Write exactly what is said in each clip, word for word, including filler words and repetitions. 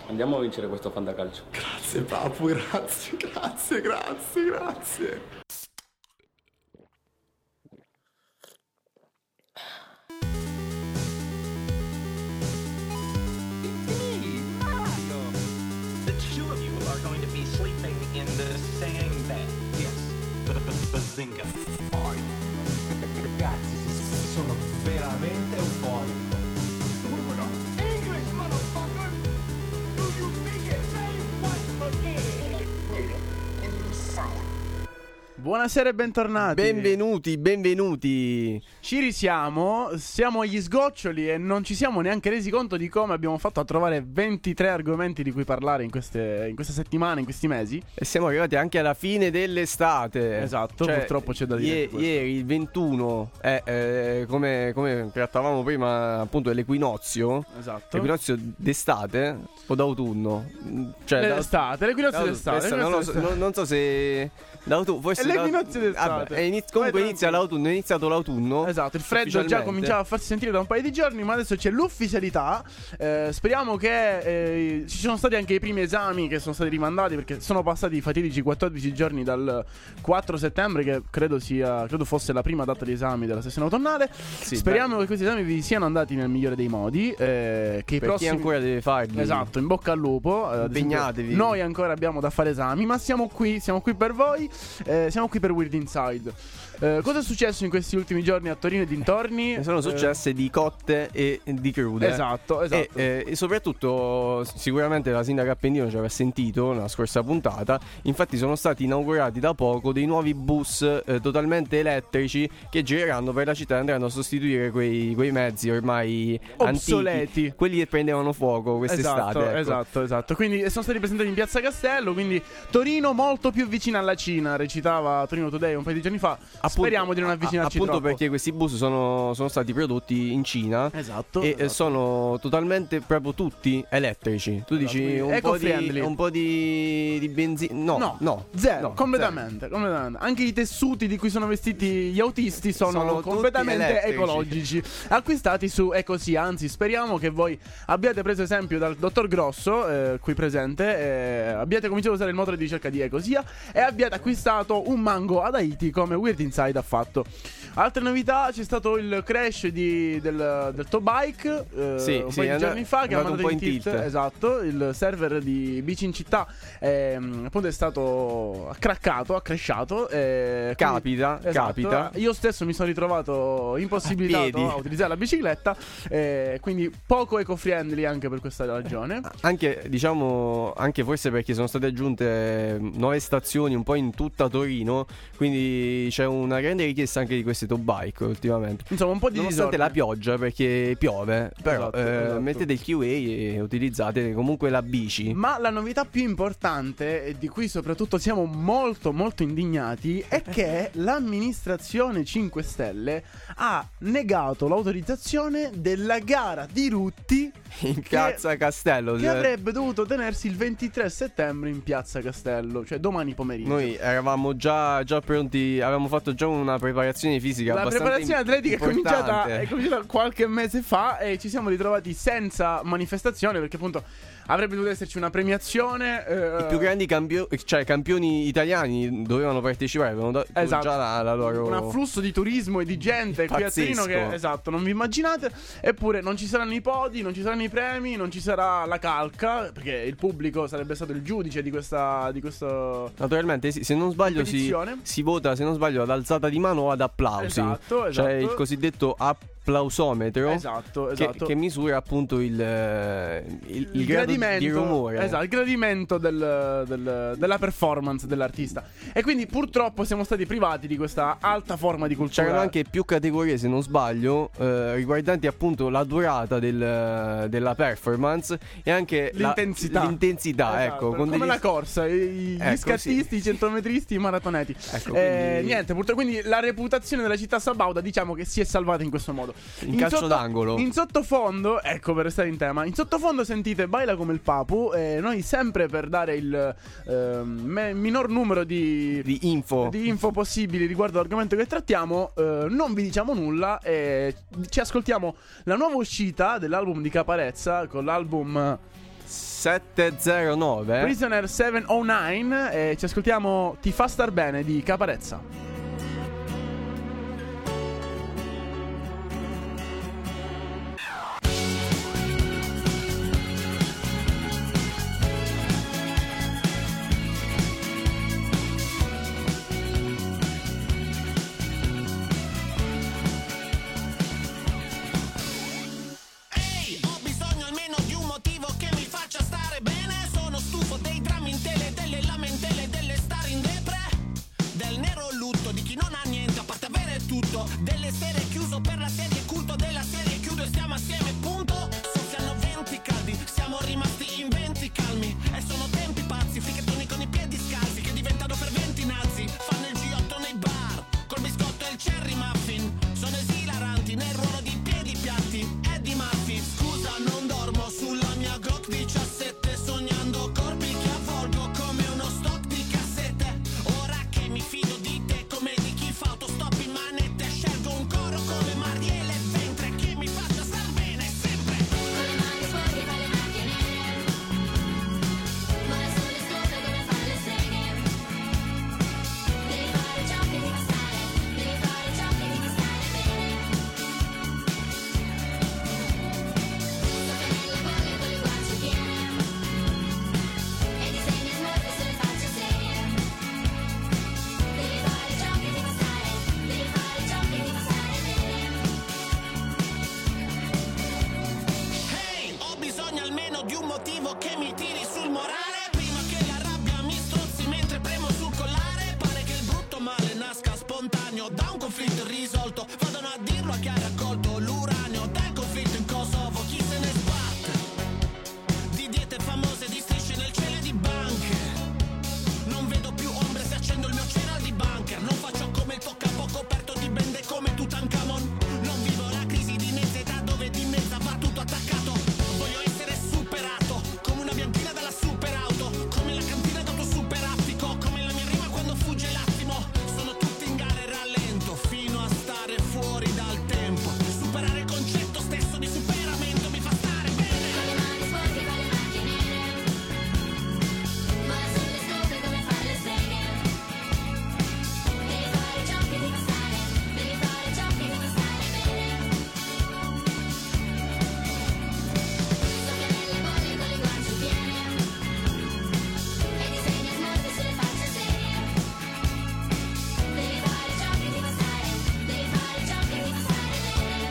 Andiamo a vincere questo fantacalcio. Grazie Papu, grazie, grazie, grazie, grazie. The two of you are going to be sleeping in the same bed. Yes. Bazinga. Ragazzi, sono veramente euforico. English, motherfucker! Do you speak it? Say what again? Buonasera e bentornati. Benvenuti, benvenuti. Ci risiamo, siamo agli sgoccioli e non ci siamo neanche resi conto di come abbiamo fatto a trovare ventitré argomenti di cui parlare in queste, in queste settimane, in questi mesi. E siamo arrivati anche alla fine dell'estate. Esatto, Cioè, purtroppo c'è da dire ie- questo. Ieri il ventuno, eh, eh, come, come trattavamo prima appunto dell'equinozio. Esatto. L'equinozio d'estate o d'autunno? Cioè, da- L'estate, l'equinozio d'autunno, d'estate, non, lo l'equinozio so, non, non so se d'autunno, forse È l'equinozio d'aut- d'estate. Vabbè, è iniz- comunque Vai inizia tranquillo. l'autunno, è iniziato l'autunno. Esatto, il freddo già ufficialmente. cominciava a farsi sentire da un paio di giorni, ma adesso c'è l'ufficialità. Eh, speriamo che eh, ci sono stati anche i primi esami che sono stati rimandati, perché sono passati i fatidici quattordici giorni dal quattro settembre, che credo sia credo fosse la prima data di esami della sessione autunnale. Sì, Speriamo beh. che questi esami vi siano andati nel migliore dei modi, eh, che i Per prossimi chi ancora deve farli. Esatto, in bocca al lupo. eh, ad esempio, Impegnatevi. Noi ancora abbiamo da fare esami, ma siamo qui, siamo qui per voi, eh, siamo qui per Weird Inside. Eh, cosa è successo in questi ultimi giorni a Torino e dintorni? Ne sono Eh, successe di cotte e di crude. Esatto, esatto. E, eh, e soprattutto sicuramente la sindaca Appendino ci aveva sentito nella scorsa puntata. Infatti sono stati inaugurati da poco dei nuovi bus eh, totalmente elettrici che gireranno per la città e andranno a sostituire quei, quei mezzi ormai Obsoleti. antichi, quelli che prendevano fuoco quest'estate. Esatto, ecco. esatto, esatto. Quindi sono stati presentati in Piazza Castello, quindi Torino molto più vicina alla Cina, recitava Torino Today un paio di giorni fa. Appunto- Speriamo di non avvicinarci Appunto troppo. perché questi bus sono, sono stati prodotti in Cina. Esatto, E eh, esatto. sono totalmente proprio tutti elettrici. Tu dici quindi un po' di, eco-friendly. un po' di, di benzina. No, No, no, zero, no, completamente, completamente. Anche i tessuti di cui sono vestiti gli autisti sono, Sono tutti completamente elettrici. ecologici, acquistati su Ecosia. Anzi, speriamo che voi abbiate preso esempio dal dottor Grosso, eh, qui presente, eh, abbiate cominciato a usare il motore di ricerca di Ecosia e abbiate acquistato un mango ad Haiti come Weird Inside ha fatto. Altre novità: c'è stato il crash di, del, del Tobike eh, Sì, un sì, paio è di giorni andato- fa, è che ha andato mandato un in po' in tilt. tilt. Esatto, il server di Bici in città ehm, appunto è stato ha craccato, ha crashato. eh, quindi- Capita, esatto, capita. Io stesso mi sono ritrovato impossibilitato A piedi. a, utilizzare la bicicletta, eh, quindi poco eco-friendly anche per questa ragione. Anche diciamo, anche forse perché sono state aggiunte eh, nuove stazioni un po' in tutta Torino. Quindi c'è una grande richiesta anche di queste top bike ultimamente. Insomma, un po' di Nonostante disordine. la pioggia, perché piove. Però Esatto, eh, esatto. mettete il Q-Way e utilizzate comunque la bici. Ma la novità più importante, e di cui soprattutto siamo molto molto indignati, è che l'amministrazione cinque Stelle ha negato l'autorizzazione della gara di Rutti In Piazza Castello. che cioè, avrebbe dovuto tenersi il ventitré settembre in Piazza Castello, cioè domani pomeriggio. Noi eravamo già, già pronti, avevamo fatto già una preparazione fisica. La abbastanza preparazione atletica è cominciata, importante. è cominciata qualche mese fa e ci siamo ritrovati senza manifestazione, perché appunto avrebbe dovuto esserci una premiazione. eh, I più grandi campio- cioè, campioni italiani dovevano partecipare, avevano dato Esatto. già la, la loro. un afflusso di turismo e di gente qui a Pazzesco. Torino che, esatto, non vi immaginate. Eppure non ci saranno i podi, non ci saranno i premi, non ci sarà la calca, perché il pubblico sarebbe stato il giudice di questa di questo Naturalmente, sì, se non sbaglio, si, competizione. si vota, se non sbaglio, ad alzata di mano o ad applausi. Esatto, esatto. Cioè il cosiddetto applausometro. Esatto, Che, esatto. che misura appunto il, eh, il, il il grado gradimento di rumore. Esatto, il gradimento del- del- della performance dell'artista. E quindi purtroppo siamo stati privati di questa alta forma di cultura. C'erano anche più categorie, se non sbaglio, eh, riguardanti appunto la durata del- della performance e anche la- l'intensità. l'intensità, Esatto, ecco, con come degli- la corsa, i- gli Ecco, scattisti, sì. i centometristi, i maratoneti. Ecco, Eh, quindi- niente, purtroppo quindi la reputazione della città sabauda, diciamo che si è salvata in questo modo. In calcio sotto- d'angolo. In sottofondo, ecco, per restare in tema, in sottofondo sentite Baila come il Papu, e noi sempre per dare il ehm, me- minor numero di di info. di info possibili riguardo all'argomento che trattiamo, eh, non vi diciamo nulla e ci ascoltiamo la nuova uscita dell'album di Caparezza, con l'album sette zero nove. Prisoner settecentonove. E ci ascoltiamo Ti fa star bene di Caparezza. Delle serie chiuso per la serie, culto della serie, chiudo e stiamo assieme, punto. Soffiano venti caldi, siamo rimasti in venti calmi. E sono tempi pazzi, fricchettoni con i piedi scalzi che diventano per venti nazi. Fanno il G otto nei bar, col biscotto e il cherry muffin. Sono esilaranti nel ruolo di piedi piatti. Eddie Murphy, scusa non dormo sulla mia Glock diciassette, sognando corpi che avvolgo come uno stock di cassette. Ora che mi fido di te come di chi fa autostop in manette, scelgo un coro come Marielle Ventre che mi faccia star bene sempre. Con le mani sporche fa le macchie nere, vola sulle scopre come fanno le streghe. Devi fare ciò che ti fa stare, devi fare ciò che ti fa stare bene. Soffiano nelle bolle con le guance piene e disegni smorfie sulle facce serie. Devi fare ciò che ti fa stare, devi fare ciò che ti fa stare bene. Hey, ho bisogno almeno di un motivo che mi tiri sul morale, prima che la rabbia mi strozzi mentre premo sul collare. Pare che il brutto male nasca spontaneo da un conflitto irrisolto, vadano a dirlo a chi ha raccolto l'uranio dal conflitto in Kosovo. Chi se ne sbatte di diete famose, di strisce nel cielo e di banche. Non vedo più ombre se accendo il mio cereal di bunker. Non faccio come il toccapo coperto di bende come Tutankhamon. Non vivo la crisi di mezza età dove di mezza va tutto attaccato. Voglio essere superato come una bianchina dalla superauto, come la cantina d'auto superattico, come la mia rima quando fugge l'attimo. Sono tutti in gara e rallento fino a stare fuori dal tempo. Superare il concetto stesso di superamento mi fa stare bene. Con le mani sporche fa le macchie nere, vola sulle scopre come fanno le streghe. Devi fare ciò che ti fa stare, devi fare ciò che ti fa stare bene. Soffiano nelle bolle con le guance piene e disegni smorfie sulle facce serie. Devi fare ciò che ti fa stare, devi fare ciò che ti fa stare bene.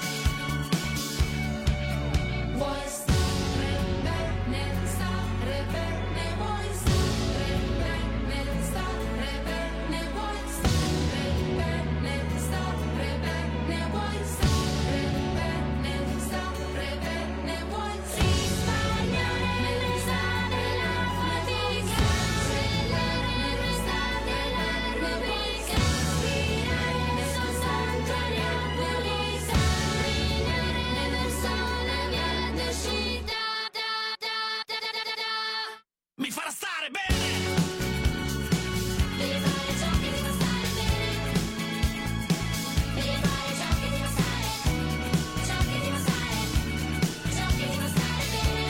Vuoi stare bene, stare bene, vuoi stare bene, stare bene, vuoi stare bene, stare bene, vuoi stare bene, stare bene, vuoi risparmiare l'estate, la fatica, cellulare l'estate, l'ermetica, respirare soltanto aria pulita, brillare nel sole verde uscita, da da da da da da. Mi farà stare bene. Devi fare ciò che ti fa stare bene. Devi fare ciò che ti fa stare, ciò che ti fa stare, ciò che ti fa stare bene.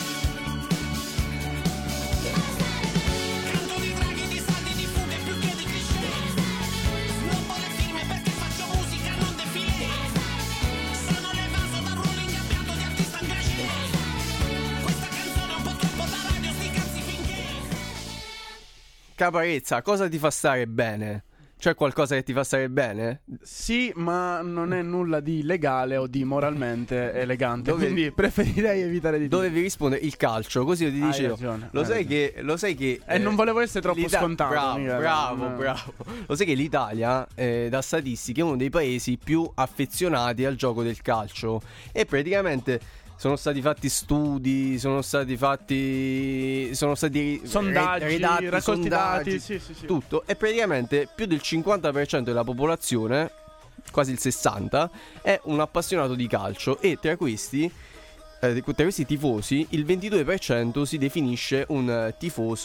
Ti fa stare bene. Canto di draghi, di saldi, di fughe più che di cliché. Snobbo le firme perché faccio musica, non defilé. Sono l'evaso dal ruolo ingabbiato di artista engagé. Questa canzone è un po' troppo da radio, sti cazzi finché. Caparezza, cosa ti fa stare bene? C'è qualcosa che ti fa stare bene? Sì, ma non è nulla di legale o di moralmente elegante. Dove- Quindi preferirei evitare di dire. Dovevi rispondere il calcio, così io ti Hai dicevo. ragione, Lo hai sai ragione. che lo sai che E non volevo essere troppo l'Ita- scontato, Bravo, mica, bravo, non- bravo. Lo sai che l'Italia, eh, da statistiche, è uno dei paesi più affezionati al gioco del calcio. E praticamente sono stati fatti studi, sono stati fatti. Sono stati Sondaggi, re- redatti raccolti sondaggi, dati, sì, sì, sì. tutto. E praticamente più del cinquanta per cento della popolazione, quasi il sessanta per cento, è un appassionato di calcio. E tra questi, eh, tra questi tifosi, il ventidue per cento si definisce un eh, tifoso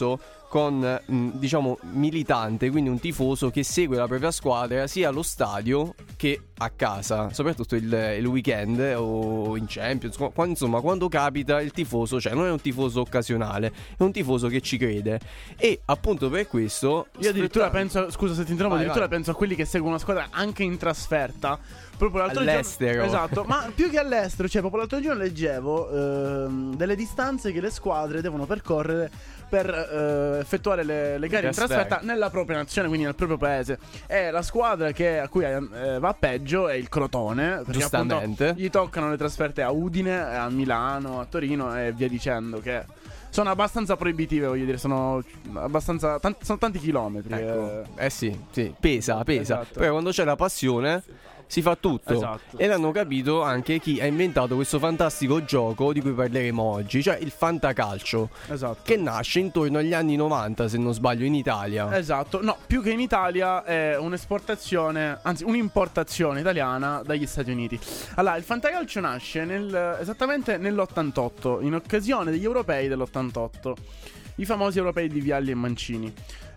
con mh, diciamo militante, quindi un tifoso che segue la propria squadra sia allo stadio che a casa, soprattutto il, il weekend o in Champions, quando, insomma quando capita il tifoso, cioè non è un tifoso occasionale, è un tifoso che ci crede. E appunto per questo io addirittura sfrutta- penso, scusa se ti interrompo, Vai, addirittura vai. penso a quelli che seguono una squadra anche in trasferta. Proprio l'altro All'estero. giorno, esatto, ma più che all'estero, cioè proprio l'altro giorno leggevo ehm, delle distanze che le squadre devono percorrere per eh, effettuare le, le gare in Trasferta. trasferta nella propria nazione, quindi nel proprio paese. E la squadra che, a cui eh, va peggio è il Crotone, perché Giustamente. appunto gli toccano le trasferte a Udine, a Milano, a Torino e via dicendo, che sono abbastanza proibitive, voglio dire, sono abbastanza tanti, sono tanti chilometri. Ecco. eh. Eh sì, sì, pesa, pesa. Esatto. Però quando c'è la passione si fa tutto. Esatto. E l'hanno capito anche chi ha inventato questo fantastico gioco di cui parleremo oggi, cioè il fantacalcio, Esatto. che nasce intorno agli anni novanta, se non sbaglio, in Italia. Esatto, no, più che in Italia è un'esportazione, anzi un'importazione italiana dagli Stati Uniti. Allora, il fantacalcio nasce nel, esattamente nell'ottantotto, in occasione degli europei dell'ottantotto, i famosi europei di Vialli e Mancini.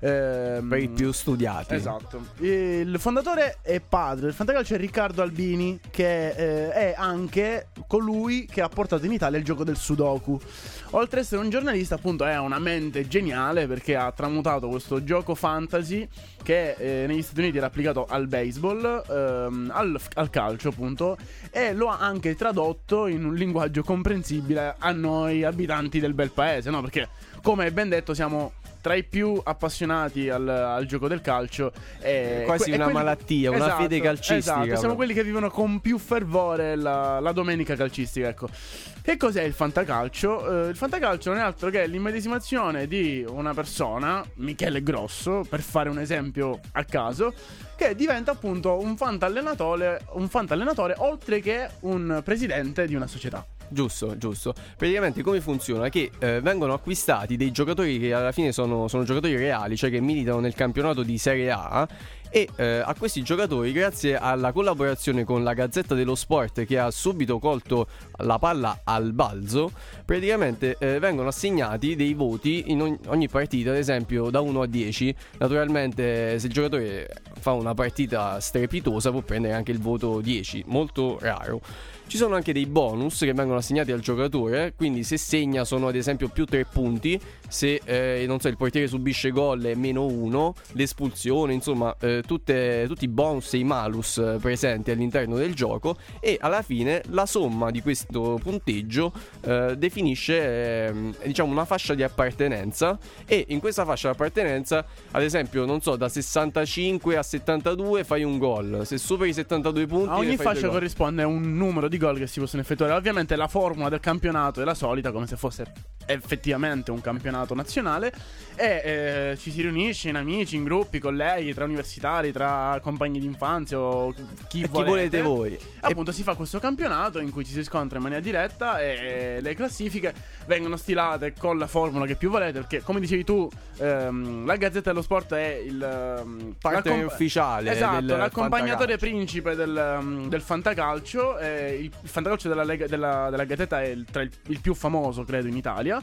Ehm, Per i più studiati. Esatto. Il fondatore e padre del fantacalcio è Riccardo Albini, che eh, è anche colui che ha portato in Italia il gioco del Sudoku. Oltre ad essere un giornalista, appunto, è una mente geniale, perché ha tramutato questo gioco fantasy che eh, negli Stati Uniti era applicato al baseball, ehm, al, al calcio, appunto, e lo ha anche tradotto in un linguaggio comprensibile a noi abitanti del bel paese, no? Perché, come ben detto, siamo tra i più appassionati al, al gioco del calcio. E Quasi que- e una quelli- malattia, una Esatto, fede calcistica. Esatto, siamo proprio. quelli che vivono con più fervore la, la domenica calcistica, ecco. Che cos'è il fantacalcio? Eh, il fantacalcio non è altro che l'immedesimazione di una persona, Michele Grosso, per fare un esempio a caso, che diventa appunto un fantallenatore, un fantallenatore oltre che un presidente di una società. Giusto, giusto. Praticamente come funziona? Che eh, vengono acquistati dei giocatori che alla fine sono, sono giocatori reali, cioè che militano nel campionato di Serie A. E eh, a questi giocatori, grazie alla collaborazione con la Gazzetta dello Sport, che ha subito colto la palla al balzo, praticamente eh, vengono assegnati dei voti in ogni, ogni partita, ad esempio da uno a dieci. Naturalmente, se il giocatore fa una partita strepitosa, può prendere anche il voto dieci, molto raro. Ci sono anche dei bonus che vengono assegnati al giocatore, quindi se segna sono ad esempio più tre punti, se eh, non so, il portiere subisce gol è meno uno, l'espulsione, insomma eh, tutte, tutti i bonus e i malus eh, presenti all'interno del gioco. E alla fine la somma di questo punteggio eh, definisce eh, diciamo una fascia di appartenenza, e in questa fascia di appartenenza, ad esempio, non so, da sessantacinque a settantadue fai un gol, se superi i settantadue punti A ogni fai due fascia gol. corrisponde un numero di gol che si possono effettuare. Ovviamente la formula del campionato è la solita, come se fosse effettivamente un campionato nazionale, e eh, ci si riunisce in amici, in gruppi, colleghi, tra universitari, tra compagni d'infanzia o chi, E chi volete. volete voi. Appunto si fa questo campionato in cui ci si scontra in maniera diretta, e le classifiche vengono stilate con la formula che più volete, perché come dicevi tu, ehm, la Gazzetta dello Sport è il ehm, Partner l'accomp- ufficiale esatto, del l'accompagnatore fantacalcio. principe del, um, del fantacalcio. eh, il, il fantacalcio della, Lega- della, della Gazzetta è il, tra il, il più famoso, credo, in Italia.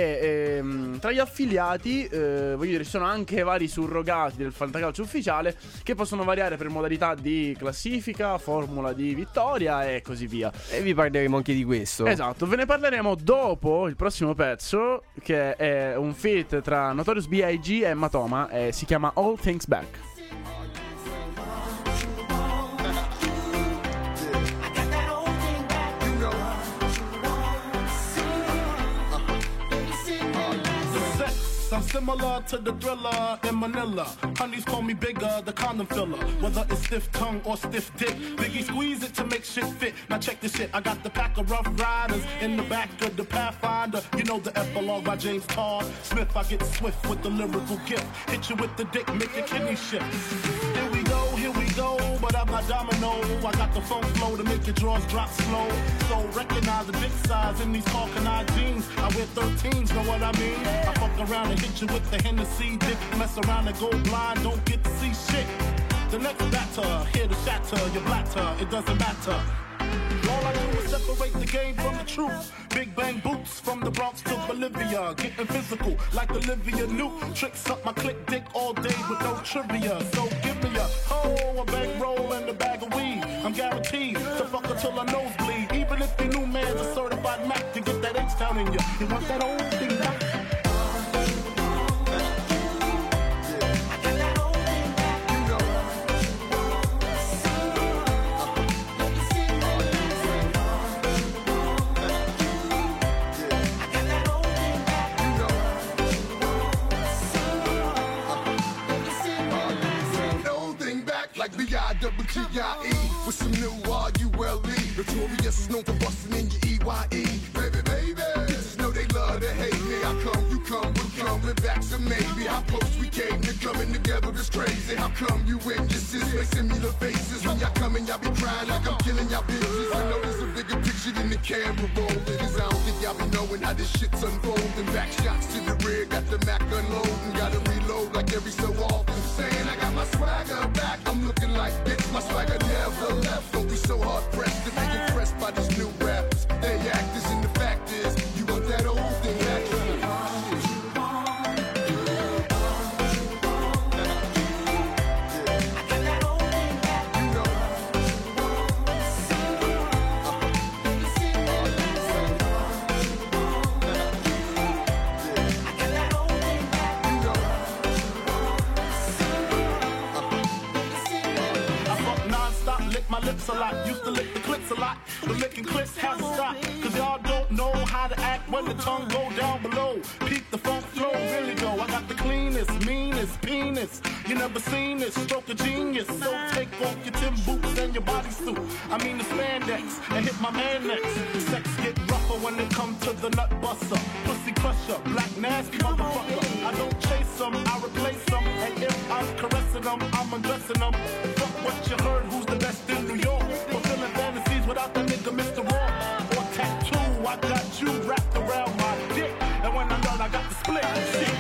E ehm, tra gli affiliati, eh, voglio dire, ci sono anche vari surrogati del fantacalcio ufficiale, che possono variare per modalità di classifica, formula di vittoria e così via. E vi parleremo anche di questo. Esatto, ve ne parleremo dopo il prossimo pezzo, che è un feat tra Notorious B I G e Matoma, e si chiama All Things Back. I'm similar to the Thriller in Manila. Honeys call me bigger, the condom filler. Whether it's stiff tongue or stiff dick, Biggie squeeze it to make shit fit. Now check this shit, I got the pack of Rough Riders in the back of the Pathfinder. You know the epilogue by James Todd Smith. I get swift with the lyrical gift. Hit you with the dick, make your kidney shift. Here we go, here we go, but I'm not domino. I got the funk flow to make your drawers drop slow. So recognize the dick size in these Falconite jeans. I wear thirteens, know what I mean? I fuck around and hit you with the Hennessy dick. Mess around and go blind, don't get to see shit. The next batter, here to shatter, your blatter, it doesn't matter. All I do is separate the game from the truth. Big bang boots from the Bronx to Bolivia. Getting physical like Olivia Newt. Tricks up my click dick all day with no trivia. So give me a hoe, a bankroll, and a bag of weed. I'm guaranteed to fuck until I nosebleed. Even if your new man's a certified Mac to get that H-Town in you. You want that old thing back? B I double G I E with some new R U L E. Notorious is known for busting in your E Y E. Baby, baby, bitches know they love to hate me. I come, you come, we coming back, so maybe how close we came to coming together is crazy. How come you in your sis make similar faces? When y'all coming, y'all be crying like I'm killing y'all bitches. I know there's a bigger picture than the camera rolling. Cause I don't think y'all be knowing how this shit's unfolding. Back shots to the rear, got the Mac unloading. Gotta reload like every so often. Saying I got my swagger back, I'm looking like bitch, my swagger never left. Don't be so hard pressed to be impressed by these new rappers. They actors and the fact is, you want that old thing back. My lips a lot, used to lick the clips a lot, but licking clips had to stop. Cause y'all don't know how to act when the tongue go down below. Peep the funk flow, really go. I got the cleanest, meanest penis. You never seen this, stroke of genius. So take off your Tim boots and your bodysuit. I mean the spandex, and hit my man next. Sex get rougher when it comes to the nut buster. Pussy crusher, black nasty motherfucker. I don't chase them, I replace them. And if I'm caressing them, I'm undressing them. Fuck what you heard, who's the best in New York? Fulfilling fantasies without the nigga Mister Raw. Or tattoo, I got you wrapped around my dick. And when I'm done, I got the split. Shit.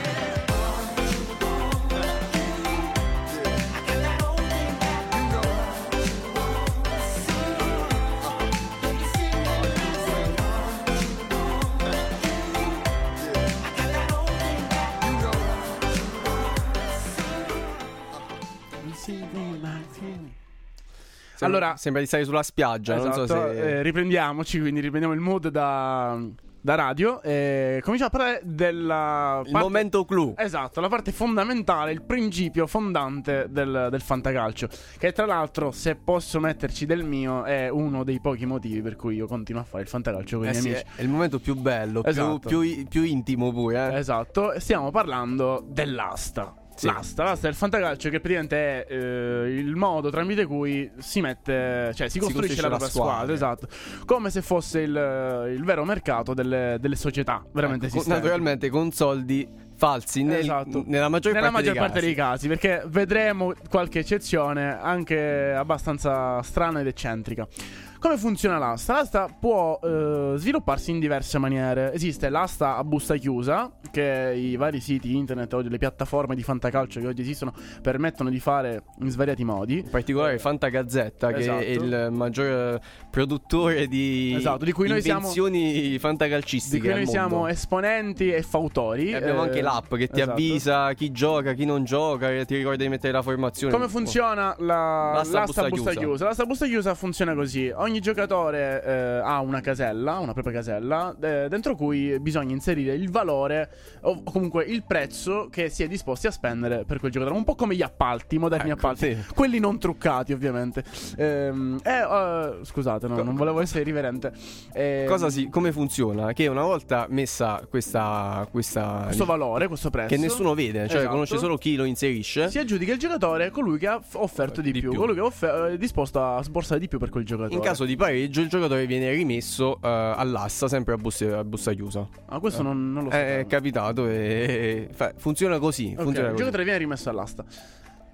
Allora, sembra di stare sulla spiaggia. Esatto, non so se... eh, riprendiamoci, quindi riprendiamo il mood da, da radio. E cominciamo a parlare della il parte, momento clou. Esatto, la parte fondamentale, il principio fondante del, del fantacalcio. Che tra l'altro, se posso metterci del mio, è uno dei pochi motivi per cui io continuo a fare il fantacalcio con i eh miei sì, amici. È il momento più bello, Esatto. più, più, più intimo pure. Eh? Esatto, stiamo parlando dell'asta. Sì. L'asta, l'asta del fantacalcio, che praticamente è eh, il modo tramite cui si mette, cioè si costruisce, si costruisce la propria squadra, squadra, esatto, come se fosse il, il vero mercato delle, delle società veramente ecco, esistenti. Naturalmente con soldi falsi nel, esatto. nella maggior, nella parte, maggior dei parte casi. dei casi, perché vedremo qualche eccezione anche abbastanza strana ed eccentrica. Come funziona l'asta? L'asta può eh, svilupparsi in diverse maniere. Esiste l'asta a busta chiusa, che i vari siti internet oggi, le piattaforme di fantacalcio che oggi esistono, permettono di fare in svariati modi. In particolare Fantagazzetta, esatto. che è il maggior produttore di, esatto, di cui noi invenzioni siamo, fantacalcistiche. Di cui noi al siamo mondo. esponenti e fautori. E abbiamo eh, anche l'app che ti esatto. avvisa chi gioca, chi non gioca, e ti ricorda di mettere la formazione. Come funziona la, l'asta, l'asta busta, busta chiusa. chiusa? L'asta busta chiusa funziona così: ogni giocatore eh, ha una casella, una propria casella, eh, dentro cui bisogna inserire il valore o comunque il prezzo che si è disposti a spendere per quel giocatore. Un po' come gli appalti, i moderni ecco, appalti, sì. quelli non truccati ovviamente. Ehm, eh, uh, scusate, no, non volevo essere irriverente. Ehm, Cosa si, come funziona? Che una volta messa questa, questa questo valore, questo prezzo, che nessuno vede, cioè esatto, conosce solo chi lo inserisce, si aggiudica il giocatore, colui che ha f- offerto di, Di più, più. colui che è offer- è disposto a sborsare di più per quel giocatore. in caso di pareggio il giocatore viene rimesso uh, all'asta, sempre a busta, a busta chiusa. Ah, questo non, non lo so. È capitato e fa- funziona così. Ok, funziona il così. giocatore viene rimesso all'asta.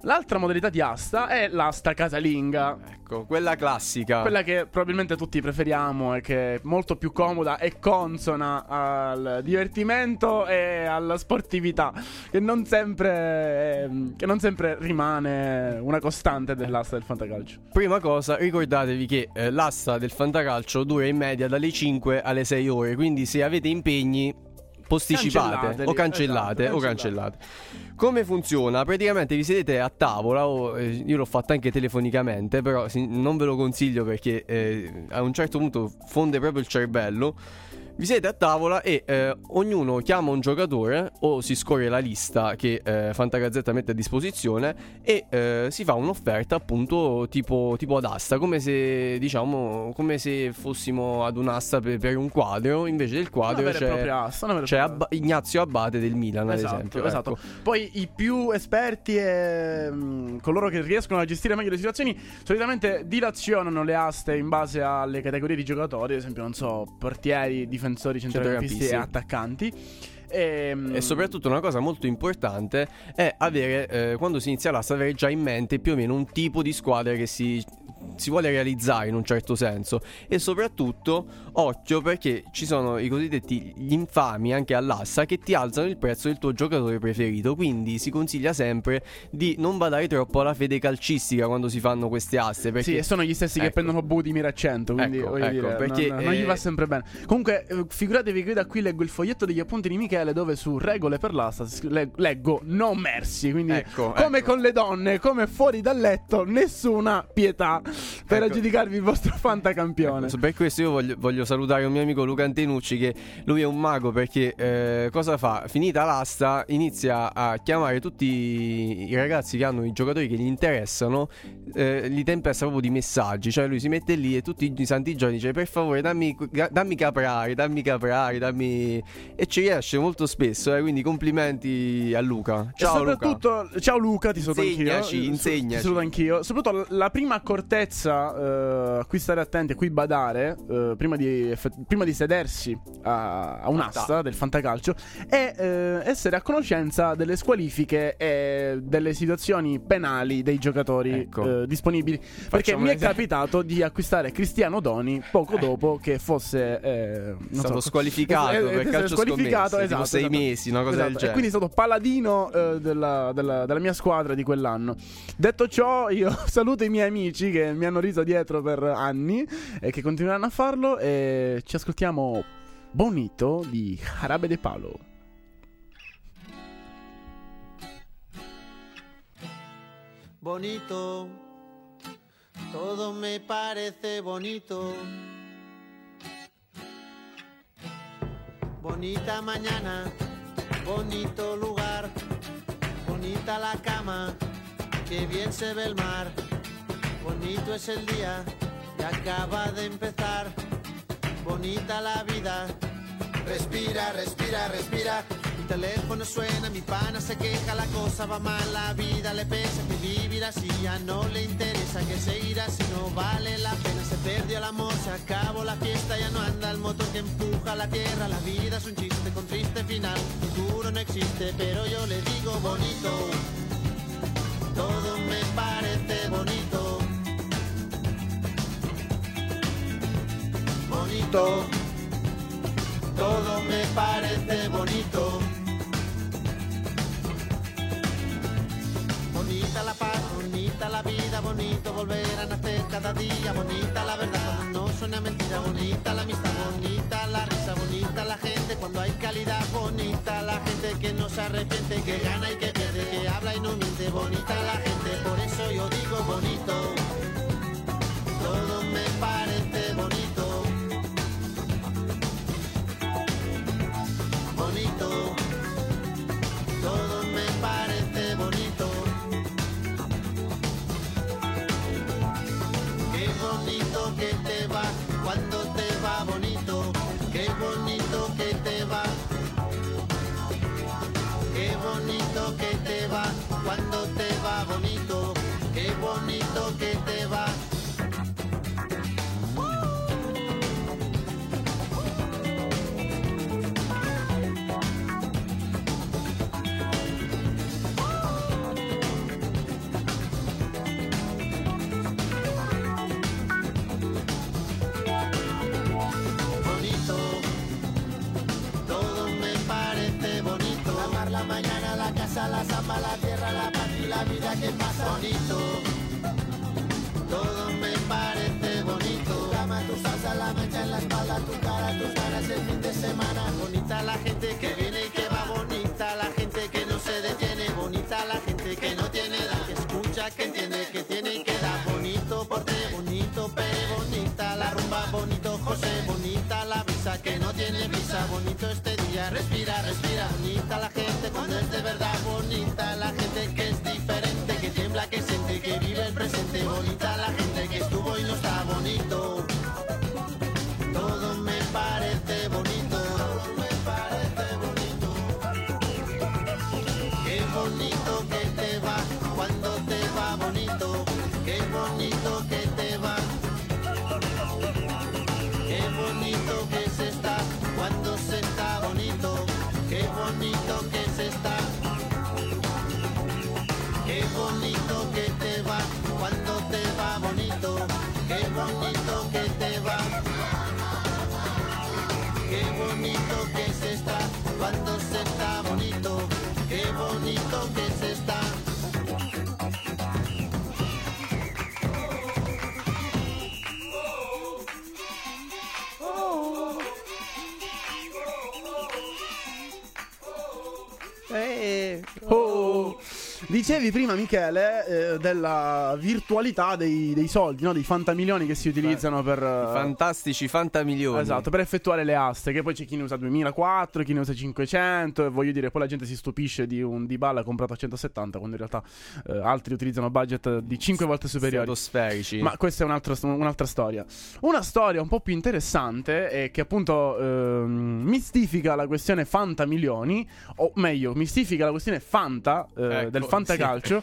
L'altra modalità di asta è l'asta casalinga. Ecco, quella classica. Quella che probabilmente tutti preferiamo e che è molto più comoda e consona al divertimento e alla sportività, che non sempre, che non sempre rimane una costante dell'asta del fantacalcio. Prima cosa, ricordatevi che eh, l'asta del fantacalcio dura in media dalle cinque alle sei ore, quindi se avete impegni posticipate Cancellateli. o cancellate Esatto, o cancellate. Come funziona? Praticamente vi sedete a tavola, o, eh, io l'ho fatto anche telefonicamente, però si- non ve lo consiglio perché eh, a un certo punto fonde proprio il cervello. Vi siete a tavola e eh, ognuno chiama un giocatore o si scorre la lista che eh, Fantagazzetta mette a disposizione e eh, si fa un'offerta appunto tipo, tipo ad asta, come se diciamo come se fossimo ad un'asta per, per un quadro, invece del quadro Una vera e c'è, propria asta, una vera e c'è propria Abba- Ignazio Abate del Milan ad Esatto, esempio. esatto. Ecco. Poi i più esperti e mh, coloro che riescono a gestire meglio le situazioni solitamente dilazionano le aste in base alle categorie di giocatori, ad esempio, non so, portieri, difensori, centrocampisti e attaccanti. E, E soprattutto una cosa molto importante è avere, eh, quando si inizia l'asta, avere già in mente più o meno un tipo di squadra che si, si vuole realizzare in un certo senso. E soprattutto, occhio, perché ci sono i cosiddetti gli infami anche all'asta che ti alzano il prezzo del tuo giocatore preferito. Quindi si consiglia sempre di non badare troppo alla fede calcistica quando si fanno queste aste, perché sì, e sono gli stessi che ecco. prendono Budimir a cento. Quindi Ecco, voglio ecco, dire, perché, non, non gli eh, va sempre bene. Comunque, eh, figuratevi che io da qui leggo il foglietto degli appunti di Michele, dove su regole per l'asta s- le- leggo no mercy. Quindi, Ecco, come ecco. con le donne, come fuori dal letto, nessuna pietà per Ecco. aggiudicarvi il vostro fantacampione. Ecco, per questo io voglio, voglio salutare un mio amico Luca Antenucci, che lui è un mago, perché eh, cosa fa? Finita l'asta inizia a chiamare tutti i ragazzi che hanno i giocatori che gli interessano, eh, li tempesta proprio di messaggi, cioè lui si mette lì e tutti i santi giorni dice: per favore dammi, dammi caprari, dammi caprari, dammi... e ci riesce molto spesso, eh, quindi complimenti a Luca. Ciao e soprattutto, Luca. ciao Luca, ti saluto Insegnaci, anch'io. insegnaci. Ti saluto anch'io. Soprattutto la prima accortezza eh, a cui stare attenti, a cui badare, eh, prima, di, effe- prima di sedersi a, a un'asta del fantacalcio, è eh, essere a conoscenza delle squalifiche e delle situazioni penali dei giocatori Ecco. eh, disponibili. Perché Facciamo mi un è esempio. capitato di acquistare Cristiano Doni poco dopo che fosse eh, non Stato so, squalificato eh, eh, per eh, calcio squalificato, scommesse, tipo esatto, sei esatto. mesi, una cosa Esatto. del genere. E quindi è stato paladino eh, della, della- della mia squadra di quell'anno. Detto ciò, io saluto i miei amici che mi hanno riso dietro per anni e che continueranno a farlo, e ci ascoltiamo Bonito di Jarabe de Palo. Bonito, todo me parece bonito. Bonita mañana, bonito lugar, bonita la cama, que bien se ve el mar. Bonito es el día que acaba de empezar, bonita la vida. Respira, respira, respira. Mi teléfono suena, mi pana se queja, la cosa va mal, la vida le pesa, que vivir así ya no le interesa, que seguir así no vale la pena. Se perdió el amor, se acabó la fiesta, ya no anda el motor que empuja la tierra. La vida es un chiste con triste final, futuro no existe, pero yo le digo bonito. Todo me parece bonito. Bonito. Todo me parece bonito. Bonita la paz, bonita la vida, bonito volver a nacer cada día. Bonita la verdad cuando no suena mentira, bonita la amistad, bonita la risa, bonita la gente cuando hay calidad. Bonita la gente que no se arrepiente, que gana y que pierde, que habla y no miente. Bonita la gente, por eso yo digo bonito. Todo me parece bonito. Bonito, todo me parece bonito. Qué bonito que te va cuando te va bonito. Qué bonito que te va. Qué bonito que te va cuando te va bonito. Qué bonito que te va. salsa, la samba, la tierra, la paz y la vida que pasa. Bonito, todo me parece bonito. Tu cama, tu salsa, la mancha en la espalda, tu cara, tus ganas el fin de semana. Bonita la gente que viene y que va, bonita la gente que no se detiene, bonita la gente que no tiene edad, que escucha, que entiende, que tiene y que da. Bonito porte, bonito pe, bonita la rumba, bonito José, bonita la brisa que no tiene prisa, bonito este día, respira, respira. Bonita la gente cuando es de verdad, bonita la gente que es diferente, que tiembla, que siente, que vive el presente, bonita la gente que estuvo y no está bonito. Todo me parece bonito, todo me parece bonito. Qué bonito que te va cuando te va bonito, qué bonito que te va. Qué bonito que se está cuando se está bonito, qué bonito que se está. Qué bonito que te va cuando te va bonito, qué bonito que te va. Qué bonito que se está cuando se está bonito, qué bonito que se está. Eh, oh. Dicevi prima, Michele, eh, della virtualità dei, dei soldi, no? Dei fantamilioni che si utilizzano per eh, Fantastici fantamilioni. esatto, per effettuare le aste. Che poi c'è chi ne usa duemilaquattro, chi ne usa cinquecento. E voglio dire, poi la gente si stupisce di un Dybala comprato a centosettanta, quando in realtà eh, altri utilizzano budget di cinque volte superiori. Stratosferici. Ma questa è un'altra, un'altra storia. Una storia un po' più interessante e che appunto ehm, mistifica la questione fantamilioni, o meglio, mistifica la questione fanta eh, Ecco, del fantacalcio.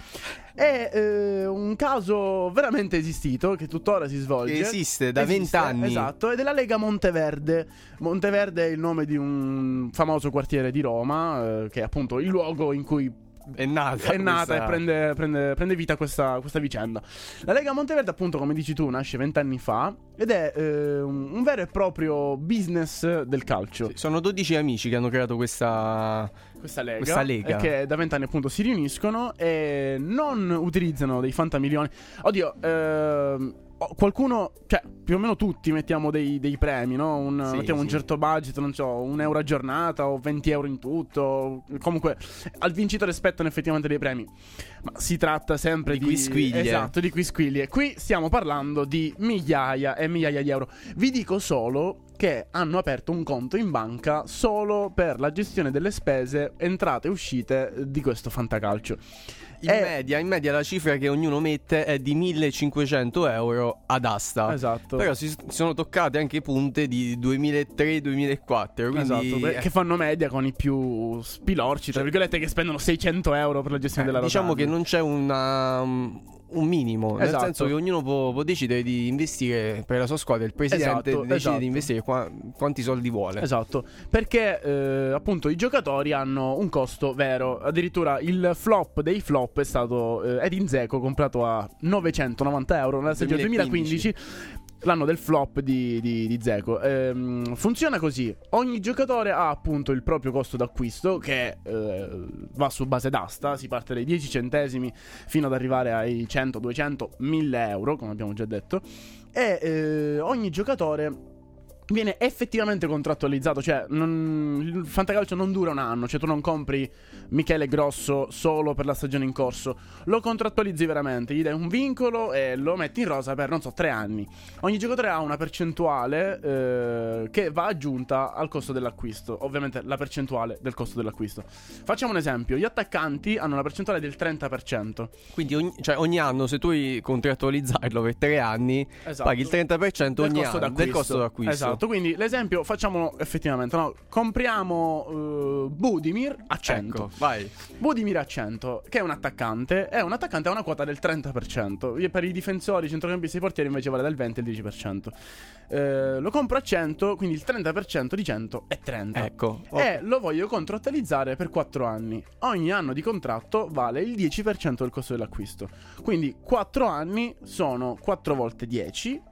È eh, un caso veramente esistito, che tuttora si svolge. Che esiste da Esiste, vent'anni. Esatto, ed è la Lega Monteverde. Monteverde è il nome di un famoso quartiere di Roma, eh, che è appunto il luogo in cui È nata, è nata questa- e prende, prende, prende vita questa, questa vicenda. La Lega Monteverde, appunto, come dici tu, nasce vent'anni fa ed è eh, un, un vero e proprio business del calcio. Sì, sono dodici amici che hanno creato questa Questa lega, Questa lega. e che da vent'anni appunto si riuniscono e non utilizzano dei fantamilioni. Oddio, ehm, oh, qualcuno, cioè più o meno tutti mettiamo dei, dei premi, no? Un, Sì, mettiamo un sì. certo budget, non so, un euro a giornata o venti euro in tutto. Comunque al vincitore spettano effettivamente dei premi. Ma si tratta sempre Di di, quisquiglie. Esatto, di quisquiglie. Qui stiamo parlando di migliaia e migliaia di euro. Vi dico solo che hanno aperto un conto in banca solo per la gestione delle spese, entrate e uscite di questo fantacalcio. In Eh, media, in media la cifra che ognuno mette è di millecinquecento euro ad asta. Esatto. Però si sono toccate anche punte di duemilatré duemilaquattro. Quindi Esatto, beh, eh, che fanno media con i più spilorci, tra virgolette, che spendono seicento euro per la gestione eh, della diciamo rotaia. che non c'è una, um, un minimo. Nel Esatto. senso che ognuno può, può decidere di investire per la sua squadra. Il presidente Esatto, decide esatto. di investire qua- quanti soldi vuole. Esatto, perché eh, appunto i giocatori hanno un costo vero. Addirittura il flop dei flop è stato eh, Edin Dzeko, comprato a novecentonovanta euro nella stagione duemilaquindici, l'anno del flop di, di, di Dzeko. Ehm, funziona così: ogni giocatore ha appunto il proprio costo d'acquisto, che eh, va su base d'asta. Si parte dai dieci centesimi fino ad arrivare ai cento, duecento, mille euro, come abbiamo già detto. E eh, ogni giocatore viene effettivamente contrattualizzato, cioè non, il fantacalcio non dura un anno, cioè tu non compri Michele Grosso solo per la stagione in corso, lo contrattualizzi veramente, gli dai un vincolo e lo metti in rosa per, non so, tre anni. Ogni giocatore ha una percentuale eh, che va aggiunta al costo dell'acquisto, ovviamente la percentuale del costo dell'acquisto. Facciamo un esempio: gli attaccanti hanno una percentuale del trenta per cento. Quindi ogni, cioè ogni anno, se tu vuoi contrattualizzarlo per tre anni, Esatto. paghi il trenta per cento Del ogni costo anno d'acquisto. del costo d'acquisto. Esatto, quindi l'esempio facciamo effettivamente, no? Compriamo uh, Budimir a cento. Ecco, vai. Budimir a cento, che è un attaccante, è un attaccante a una quota del trenta per cento. E per i difensori, i centrocampisti e i portieri invece vale dal venti al dieci per cento. Eh, lo compro a cento, quindi il trenta per cento di cento è trenta. Ecco. E lo voglio contrattualizzare per quattro anni. Ogni anno di contratto vale il dieci per cento del costo dell'acquisto. Quindi quattro anni sono quattro volte dieci,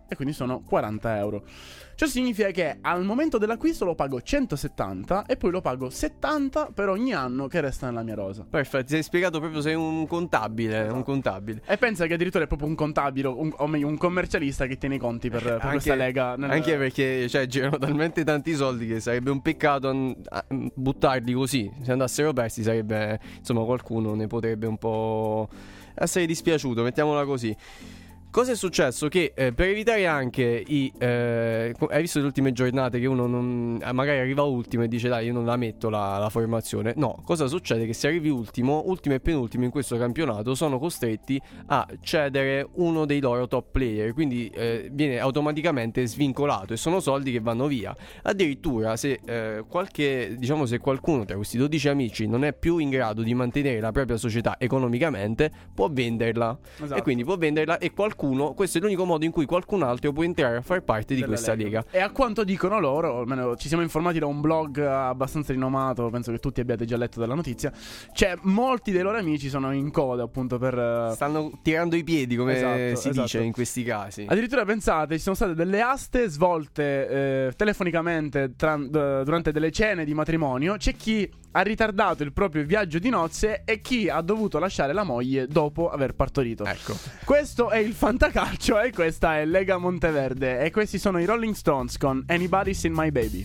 e quindi sono quaranta euro. Ciò significa che al momento dell'acquisto lo pago centosettanta e poi lo pago settanta per ogni anno che resta nella mia rosa. Perfetto, ti sei spiegato proprio, sei un contabile, un contabile. E pensa che addirittura è proprio un contabile, un, o meglio un commercialista che tiene i conti per, per Anche- questa lega. nel- Anche perché cioè, girano talmente tanti soldi che sarebbe un peccato an- a- buttarli così. Se andassero persi sarebbe, insomma, qualcuno ne potrebbe un po' essere dispiaciuto, mettiamola così. Cosa è successo? Che eh, per evitare anche i... Eh, co- hai visto le ultime giornate che uno non, eh, magari arriva ultimo e dice dai io non la metto la, la formazione. No, cosa succede? Che se arrivi ultimo, ultimo e penultimo in questo campionato sono costretti a cedere uno dei loro top player. Quindi eh, viene automaticamente svincolato e sono soldi che vanno via. Addirittura se eh, qualche, diciamo se qualcuno tra questi dodici amici non è più in grado di mantenere la propria società economicamente, può venderla. Esatto. E quindi può venderla e qualcuno, questo è l'unico modo in cui qualcun altro può entrare a far parte di della questa lega. E a quanto dicono loro, almeno ci siamo informati da un blog abbastanza rinomato, penso che tutti abbiate già letto della notizia, cioè molti dei loro amici sono in coda appunto per... eh, Stanno tirando i piedi, come Esatto, si esatto. dice in questi casi. Addirittura pensate, ci sono state delle aste svolte eh, telefonicamente tra- d- durante delle cene di matrimonio. C'è chi ha ritardato il proprio viaggio di nozze e chi ha dovuto lasciare la moglie dopo aver partorito. Ecco. Questo è il fantacalcio e questa è Lega Monteverde e questi sono i Rolling Stones con Anybody's in My Baby.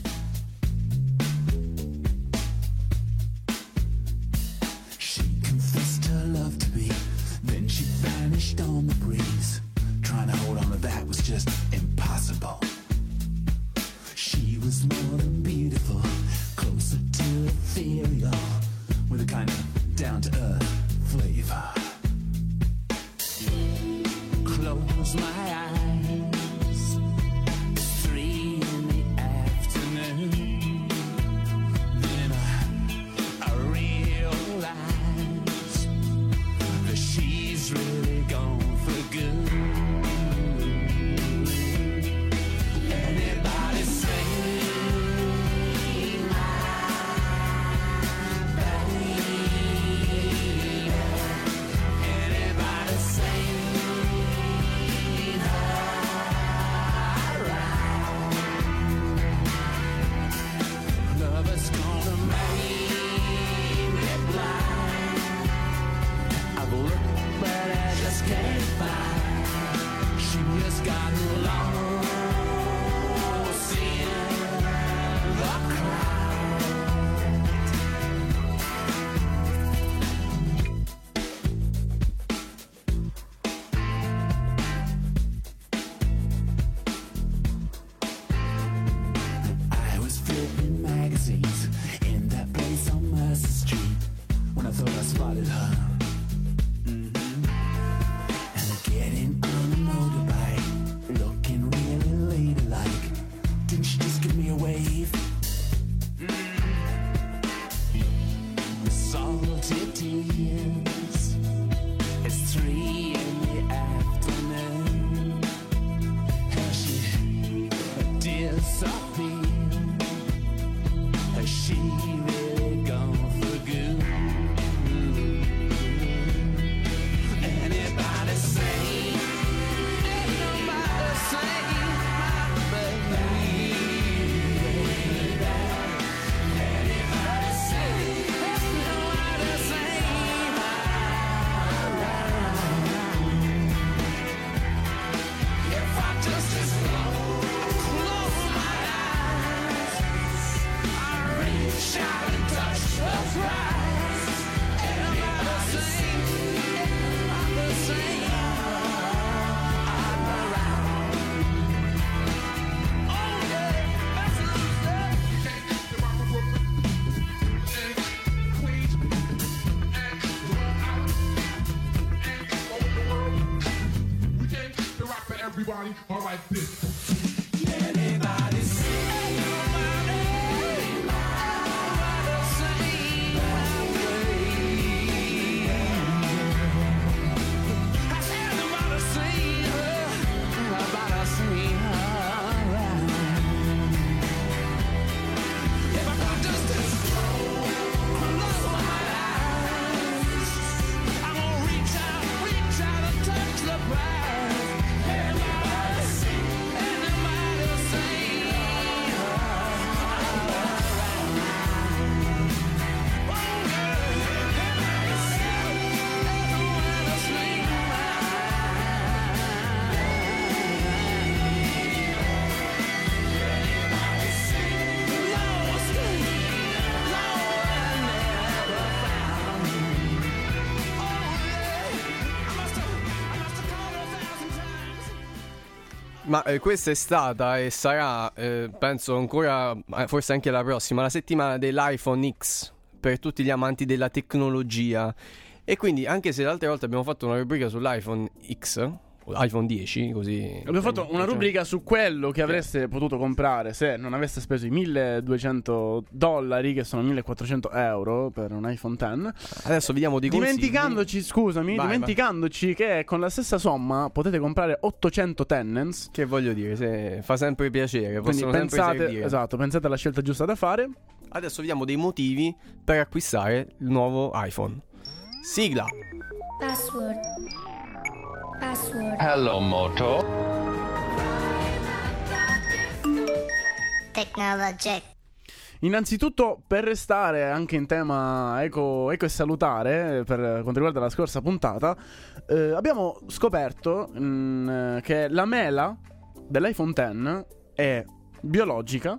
She confessed her love to me, then she vanished on the breeze. Trying to hold on to that was just impossible. She was more than beautiful, closer to ethereal, with a kind of down-to-earth flavor. Close my eyes, it's three in the afternoon. Then I, I realize that she's really gone for good. Anybody say my baby? Anybody say love is gonna make me blind. I've looked but I just can't find. She just got lost in the crowd. I was flipping magazines in that place on Mercer Street when I thought I spotted her. Mhm. And getting on a motorbike, looking really ladylike. Didn't she just give me a wave? Mm. Salty tears. It's three in the afternoon. Has she disappeared? Has she really gone for good? Anybody say, ain't nobody say my baby. Anybody say, ain't nobody say my ride. If I just, just close my eyes, I reach out and touch the prize. Anybody say, anybody say, I'm around. Oh yeah, that's what I'm saying. We came to rock for everybody, all like this. Anybody say, nobody, nobody say my way. I said nobody say her, nobody say her right. If I could just close my eyes, I'm gonna reach out, reach out and touch the prize. Anybody say Ma eh, questa è stata e sarà, eh, penso ancora, eh, forse anche la prossima, la settimana dell'iPhone X per tutti gli amanti della tecnologia. E quindi, anche se l'altra volta abbiamo fatto una rubrica sull'iPhone X, iPhone dieci, così abbiamo fatto una rubrica su quello che avreste potuto comprare se non aveste speso i milleduecento dollari, che sono millequattrocento euro per un iPhone X. Adesso vediamo dei consigli. Dimenticandoci, scusami, Vai, dimenticandoci che con la stessa somma potete comprare ottocento Tenants. Che voglio dire, se fa sempre piacere, Quindi possono pensate, sempre servire. esatto, pensate alla scelta giusta da fare. Adesso vediamo dei motivi per acquistare il nuovo iPhone. Sigla. Password. Password. Hello, Moto. Technologic. Innanzitutto, per restare anche in tema eco, eco e salutare, per quanto riguarda la scorsa puntata, eh, abbiamo scoperto mh, che la mela dell'iPhone X è biologica,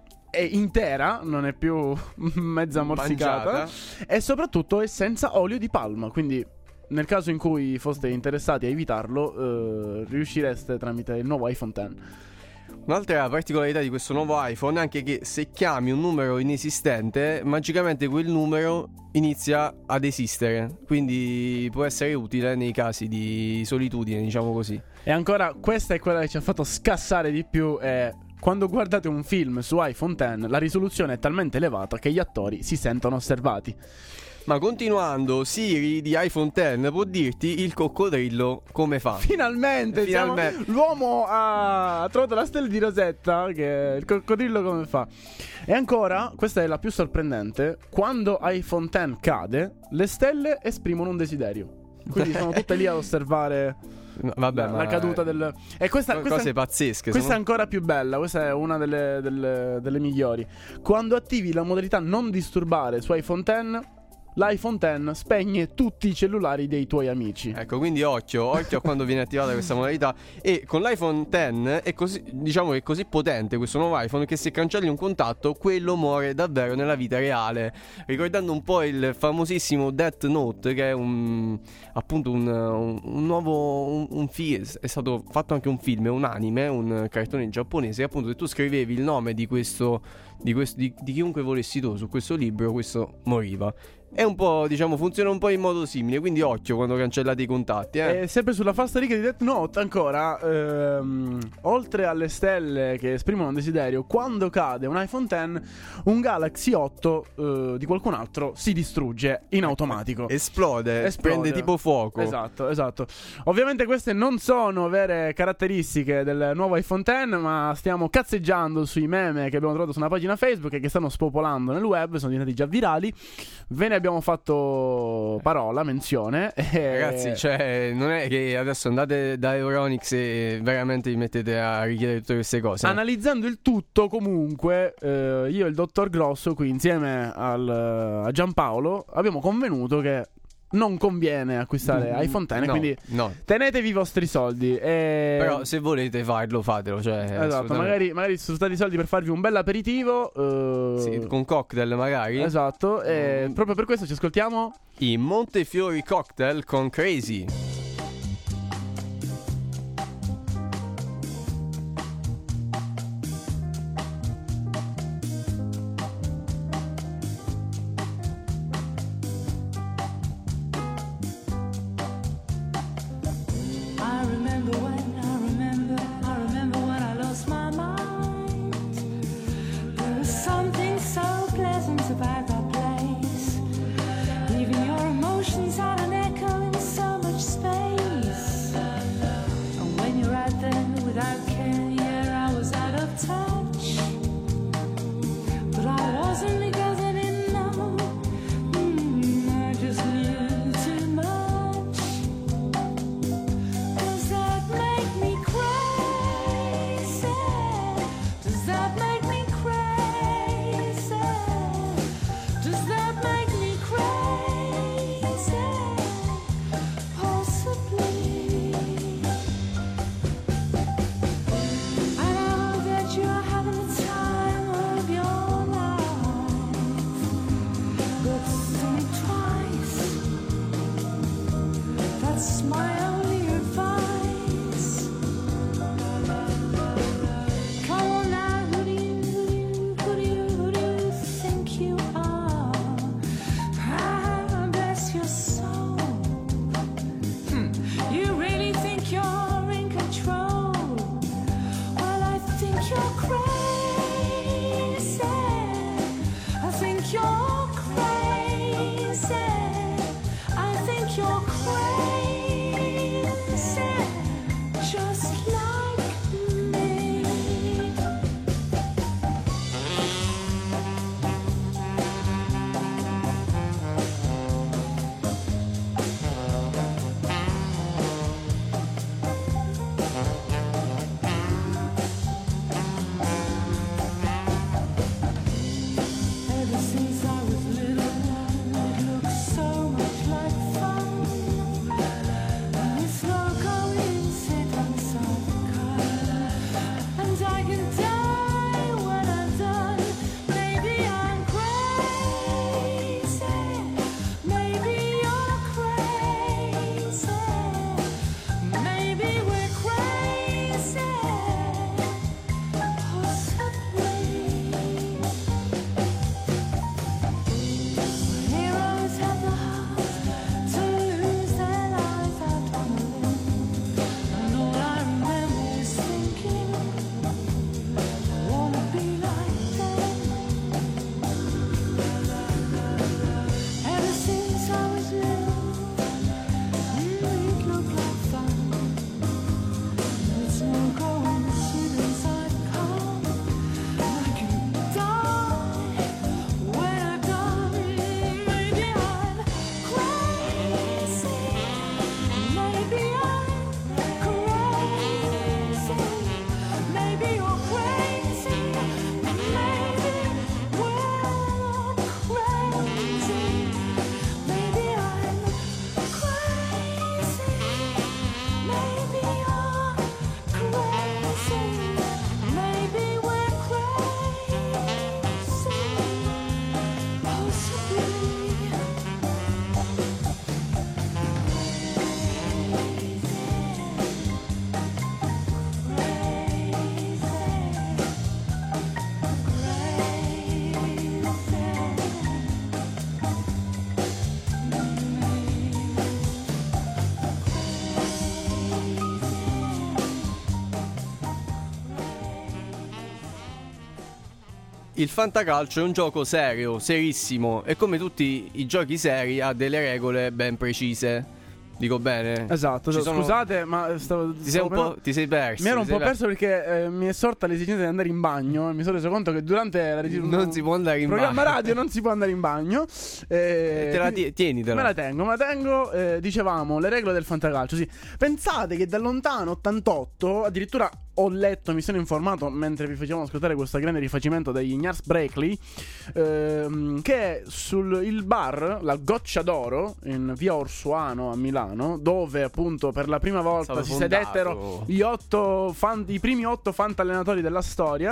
è intera, non è più mezza morsicata, Mangiata. e soprattutto è senza olio di palma, quindi nel caso in cui foste interessati a evitarlo, eh, riuscireste tramite il nuovo iPhone X. Un'altra particolarità di questo nuovo iPhone è anche che se chiami un numero inesistente, magicamente quel numero inizia ad esistere. Quindi può essere utile nei casi di solitudine, diciamo così. E ancora, questa è quella che ci ha fatto scassare di più. È quando guardate un film su iPhone X, la risoluzione è talmente elevata che gli attori si sentono osservati. Ma continuando, Siri di iPhone X può dirti il coccodrillo come fa. Finalmente, Finalmente. siamo- l'uomo ha trovato la stella di Rosetta, che è il coccodrillo come fa. E ancora, questa è la più sorprendente, quando iPhone X cade, le stelle esprimono un desiderio. Quindi sono tutte lì a osservare No, vabbè, la, ma la caduta del... E questa, co- questa cose pazzesche. Questa sono- è ancora più bella, questa è una delle, delle- delle migliori. Quando attivi la modalità non disturbare su iPhone X, l'iPhone X spegne tutti i cellulari dei tuoi amici. Ecco, quindi occhio, occhio a quando viene attivata questa modalità. E con l'iPhone X è così, diciamo che è così potente questo nuovo iPhone che se cancelli un contatto, quello muore davvero nella vita reale. Ricordando un po' il famosissimo Death Note, che è un appunto un, un, un nuovo un, un fi- è stato fatto anche un film, un anime, un cartone giapponese, che appunto se tu scrivevi il nome di questo di, questo, di, di chiunque volessi tu su questo libro, questo moriva. È un po', diciamo, funziona un po' in modo simile, quindi occhio quando cancellate i contatti, eh. E sempre sulla falsa riga di Death Note, ancora, ehm, oltre alle stelle che esprimono un desiderio, quando cade un iPhone X, un Galaxy otto eh, di qualcun altro si distrugge in automatico. Esplode, Esplode. prende tipo fuoco. Esatto, esatto. Ovviamente queste non sono vere caratteristiche del nuovo iPhone X, ma stiamo cazzeggiando sui meme che abbiamo trovato su una pagina Facebook e che stanno spopolando nel web, sono diventati già virali. Ve ne abbiamo fatto parola, menzione. e- Ragazzi, cioè, non è che adesso andate da Euronics e veramente vi mettete a richiedere tutte queste cose. Analizzando il tutto, comunque, eh, io e il dottor Grosso, qui insieme al, a Giampaolo, abbiamo convenuto che non conviene acquistare Mm, iPhone X, no, quindi no. tenetevi i vostri soldi. E... Però se volete farlo, fatelo. Cioè, Esatto, assolutamente. magari, magari sfruttate i soldi per farvi un bel aperitivo. eh, Sì, con cocktail magari. Esatto, e Mm. proprio per questo ci ascoltiamo. I Montefiori Cocktail con Crazy. I remember when, I remember, I remember when I lost my mind. There was something so pleasant about that place. Leaving your emotions at an echo in so much space. And when you're out there without care, yeah, I was out of touch. But I wasn't because I didn't know. Mm, I just knew too much. Does that make me crazy? Does that make me crazy? Does that make me crazy? Possibly. I know that you are having the time of your life, but think twice. That's my only advice. Il fantacalcio è un gioco serio, serissimo, e come tutti i giochi seri ha delle regole ben precise. Dico bene? Esatto, Ci esatto. sono- Scusate, ma stavo, Ti sei stavo un po', per- ti sei perso. Mi ero un ti po' sei perso perché eh, mi è sorta l'esigenza di andare in bagno e mi sono reso conto che durante la registrazione Non si può andare in programma bagno. radio non si può andare in bagno. Eh, Te la quindi- tie- tienitela. Me la tengo, me la tengo. eh, dicevamo le regole del fantacalcio. Sì. Pensate che da lontano ottantotto, addirittura ho letto, mi sono informato mentre vi facevamo ascoltare questo grande rifacimento degli Ignaz Breckley, ehm, che sul il bar, la Goccia d'Oro, in via Orsuano a Milano, dove appunto per la prima volta Stato si fondato. sedettero gli otto fan, i primi otto fantallenatori della storia,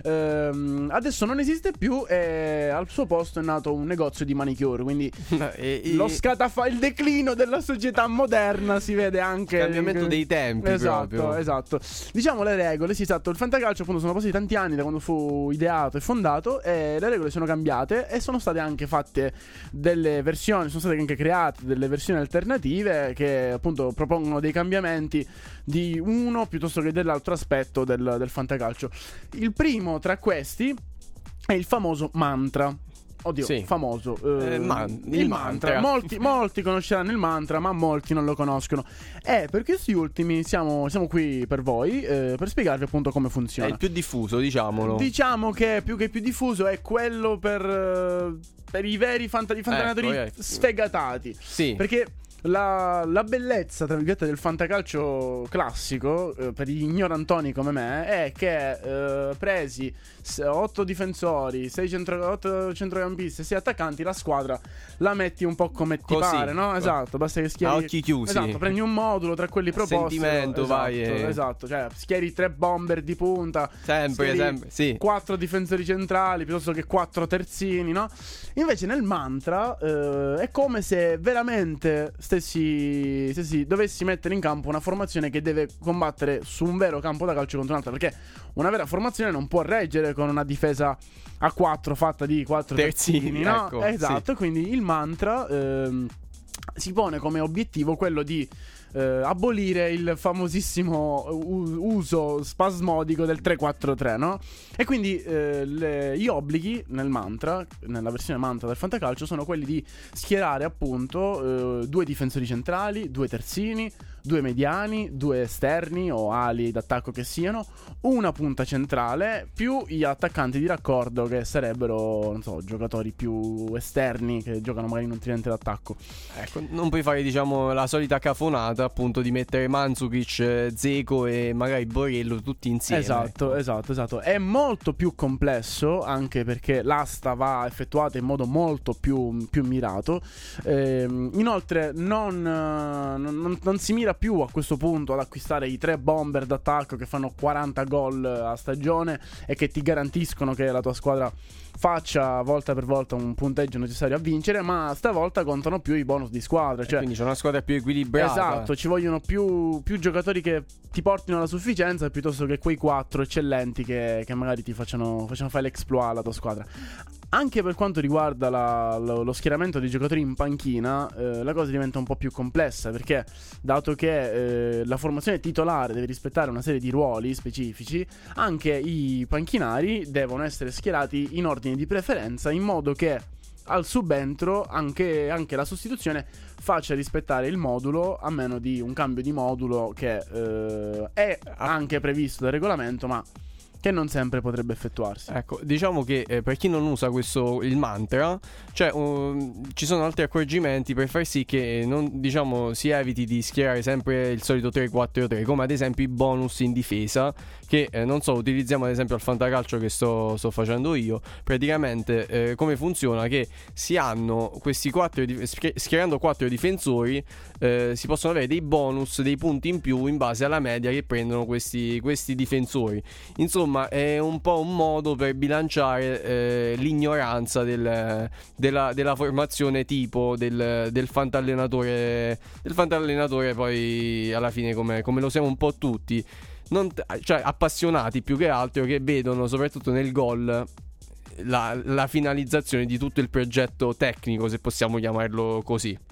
ehm, adesso non esiste più e al suo posto è nato un negozio di manicure, quindi E- e- lo scatafa- il declino della società moderna si vede anche. Cambiamento dei tempi, Esatto, proprio. esatto. Diciamo le regole, sì, esatto. Il fantacalcio appunto sono passati tanti anni da quando fu ideato e fondato e le regole sono cambiate e sono state anche fatte delle versioni, sono state anche create delle versioni alternative che appunto propongono dei cambiamenti di uno piuttosto che dell'altro aspetto del, del fantacalcio. Il primo tra questi è il famoso mantra. Oddio, Sì. famoso. eh, Eh, man- il, il mantra. mantra. Molti, molti conosceranno il mantra, ma molti non lo conoscono. E per questi ultimi siamo, siamo qui per voi, eh, per spiegarvi appunto come È funziona. il più diffuso, diciamolo. Diciamo che più che più diffuso è quello per, eh, per i veri fanta- i fantallenatori Ecco, ecco. sfegatati. Sì. Perché la, la bellezza, tra virgolette, del fantacalcio classico, eh, per gli ignorantoni come me, è che eh, presi otto difensori, sei centro, otto centrocampisti e sei attaccanti, la squadra la metti un po' come ti Così. pare, no? Esatto, basta che schieri A occhi chiusi. Esatto, prendi un modulo tra quelli proposti. Sentimento, esatto, vai e- Esatto, cioè schieri tre bomber di punta, Sempre, schieri sempre, sì. quattro difensori centrali piuttosto che quattro terzini, no? Invece nel mantra eh, è come se veramente stessi, stessi dovessi mettere in campo una formazione che deve combattere su un vero campo da calcio contro un'altra, perché una vera formazione non può reggere con una difesa a quattro fatta di quattro Terzini, terzini, no? ecco, Esatto, quindi il mantra ehm, si pone come obiettivo quello di eh, abolire il famosissimo u- uso spasmodico del tre quattro tre, no? E quindi eh, le- gli obblighi nel mantra, nella versione mantra del fantacalcio, sono quelli di schierare appunto eh, due difensori centrali, due terzini, due mediani, due esterni o ali d'attacco che siano, una punta centrale, più gli attaccanti di raccordo che sarebbero, non so, giocatori più esterni che giocano magari in un tridente d'attacco. Ecco, non puoi fare, diciamo, la solita cafonata, appunto, di mettere Mandzukic, eh, Dzeko e magari Borello tutti insieme. Esatto, esatto, esatto. È molto più complesso anche perché l'asta va effettuata in modo molto più, più mirato. Ehm, inoltre non, eh, non, non si mira più a questo punto ad acquistare i tre bomber d'attacco che fanno quaranta gol a stagione e che ti garantiscono che la tua squadra faccia volta per volta un punteggio necessario a vincere, ma stavolta contano più i bonus di squadra. E Cioè, quindi c'è una squadra più equilibrata. esatto, ci vogliono più, più giocatori che ti portino alla sufficienza piuttosto che quei quattro eccellenti che, che magari ti facciano, facciano fare l'exploit alla tua squadra. Anche per quanto riguarda la- lo, lo schieramento dei giocatori in panchina, eh, la cosa diventa un po' più complessa perché, dato che eh, la formazione titolare deve rispettare una serie di ruoli specifici, anche i panchinari devono essere schierati in ordine di preferenza in modo che al subentro anche, anche la sostituzione faccia rispettare il modulo, a meno di un cambio di modulo che eh, è anche previsto dal regolamento, ma che non sempre potrebbe effettuarsi. Ecco, diciamo che eh, per chi non usa questo il mantra, cioè um, ci sono altri accorgimenti per far sì che eh, non, diciamo, si eviti di schierare sempre il solito tre quattro tre, come ad esempio i bonus in difesa, che eh, non so, utilizziamo ad esempio al fantacalcio che sto, sto facendo io. Praticamente eh, come funziona? Che si hanno questi quattro di- schierando quattro difensori, eh, si possono avere dei bonus, dei punti in più in base alla media che prendono questi, questi difensori. Insomma, è un po' un modo per bilanciare eh, l'ignoranza del, della, della formazione tipo del, del fantallenatore, del fantallenatore poi alla fine come, come lo siamo un po' tutti, non t- cioè appassionati più che altro, che vedono soprattutto nel gol la, la finalizzazione di tutto il progetto tecnico, se possiamo chiamarlo così.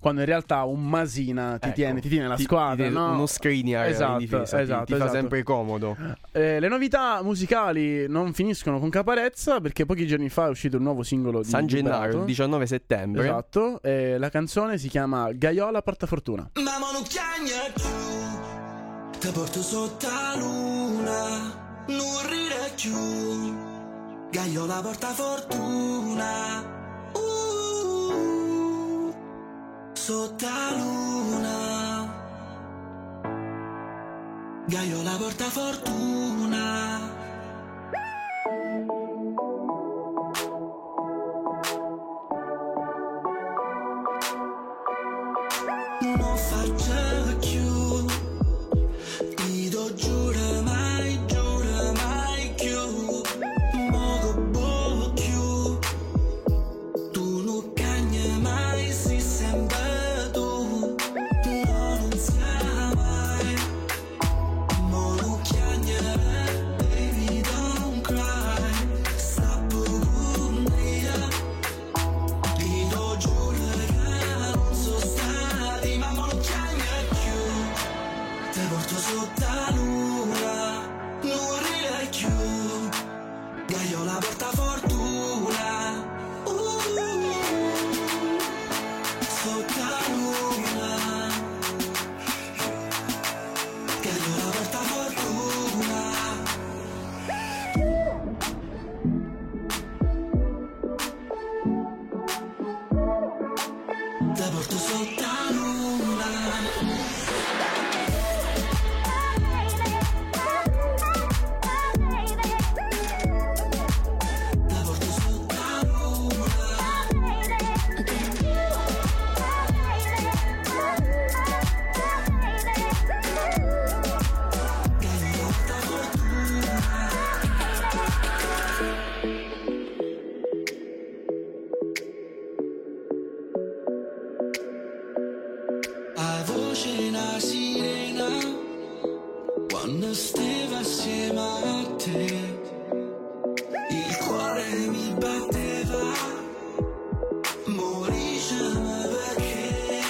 quando in realtà un Masina ti Ecco, tiene, ti tiene la ti- squadra, ti- no? uno Skriniar Esatto, in difesa, ti- esatto, ti, fa esatto. sempre comodo. Eh, le novità musicali non finiscono con Caparezza, perché pochi giorni fa è uscito il nuovo singolo di San Gennaro, Vibrato. il diciannove settembre. Esatto, e la canzone si chiama Gaiola Portafortuna. Ma non chiagna più, ti porto sotto la luna, non ride più, Gaiola porta fortuna, uh, sotto la luna, Gaiola porta fortuna. Non faccio più, ti do giuro mai, giuro mai più, mogo bo più, tu non cagni mai, si sempre tu, no non sia mai, mo non cagni, baby don't cry, sappo un dia, ti do giuro che non so stare, ma mo non cagni più, te porto sotto la luna, non ride più, Gaiola porta fortuna, uh, sotto la luna, Gaiola porta fortuna. Te porto sotto la luna. Te porto sotto la luna. Gaiola porta fortuna. A voce una sirena quando stavo assieme a te, il cuore mi batteva, morisce perché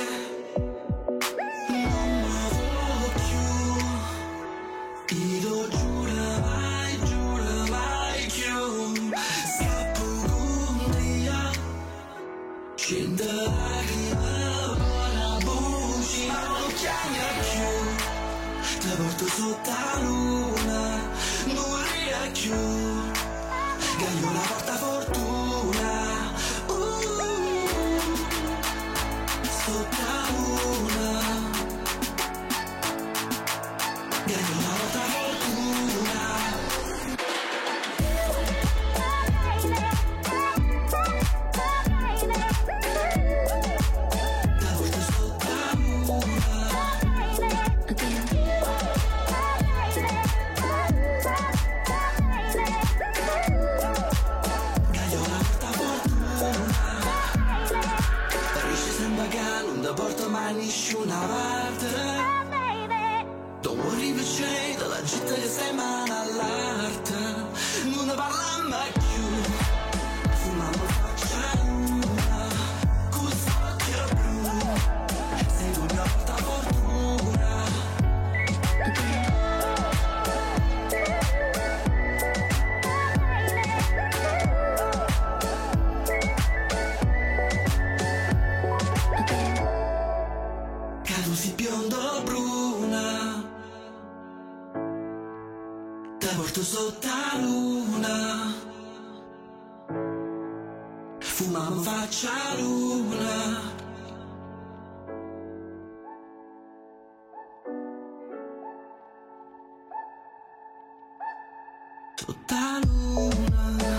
non m'avevo più, ti do giuro mai, giuro mai più, scappo un dia, scende lacrime, buona voce, ma non chiami più, te porto sotto la luna, non ride più, Gaiola porta fortuna, uh, sotto la luna, Gaiola porta fortuna. Te porto sotto la luna. Gaiola porta fortuna. Parisce sembra che non ti porto mai nessuna parte. Don't worry per c'è della gente che stai mano all'arte. Non ne parla mai più. Fumando faccia una. Questo occhio blu. Sei tu mia porta fortuna. Che tu sei biondo bruna, te porto sotto la luna, fumiamo faccia luna. Sotto la luna.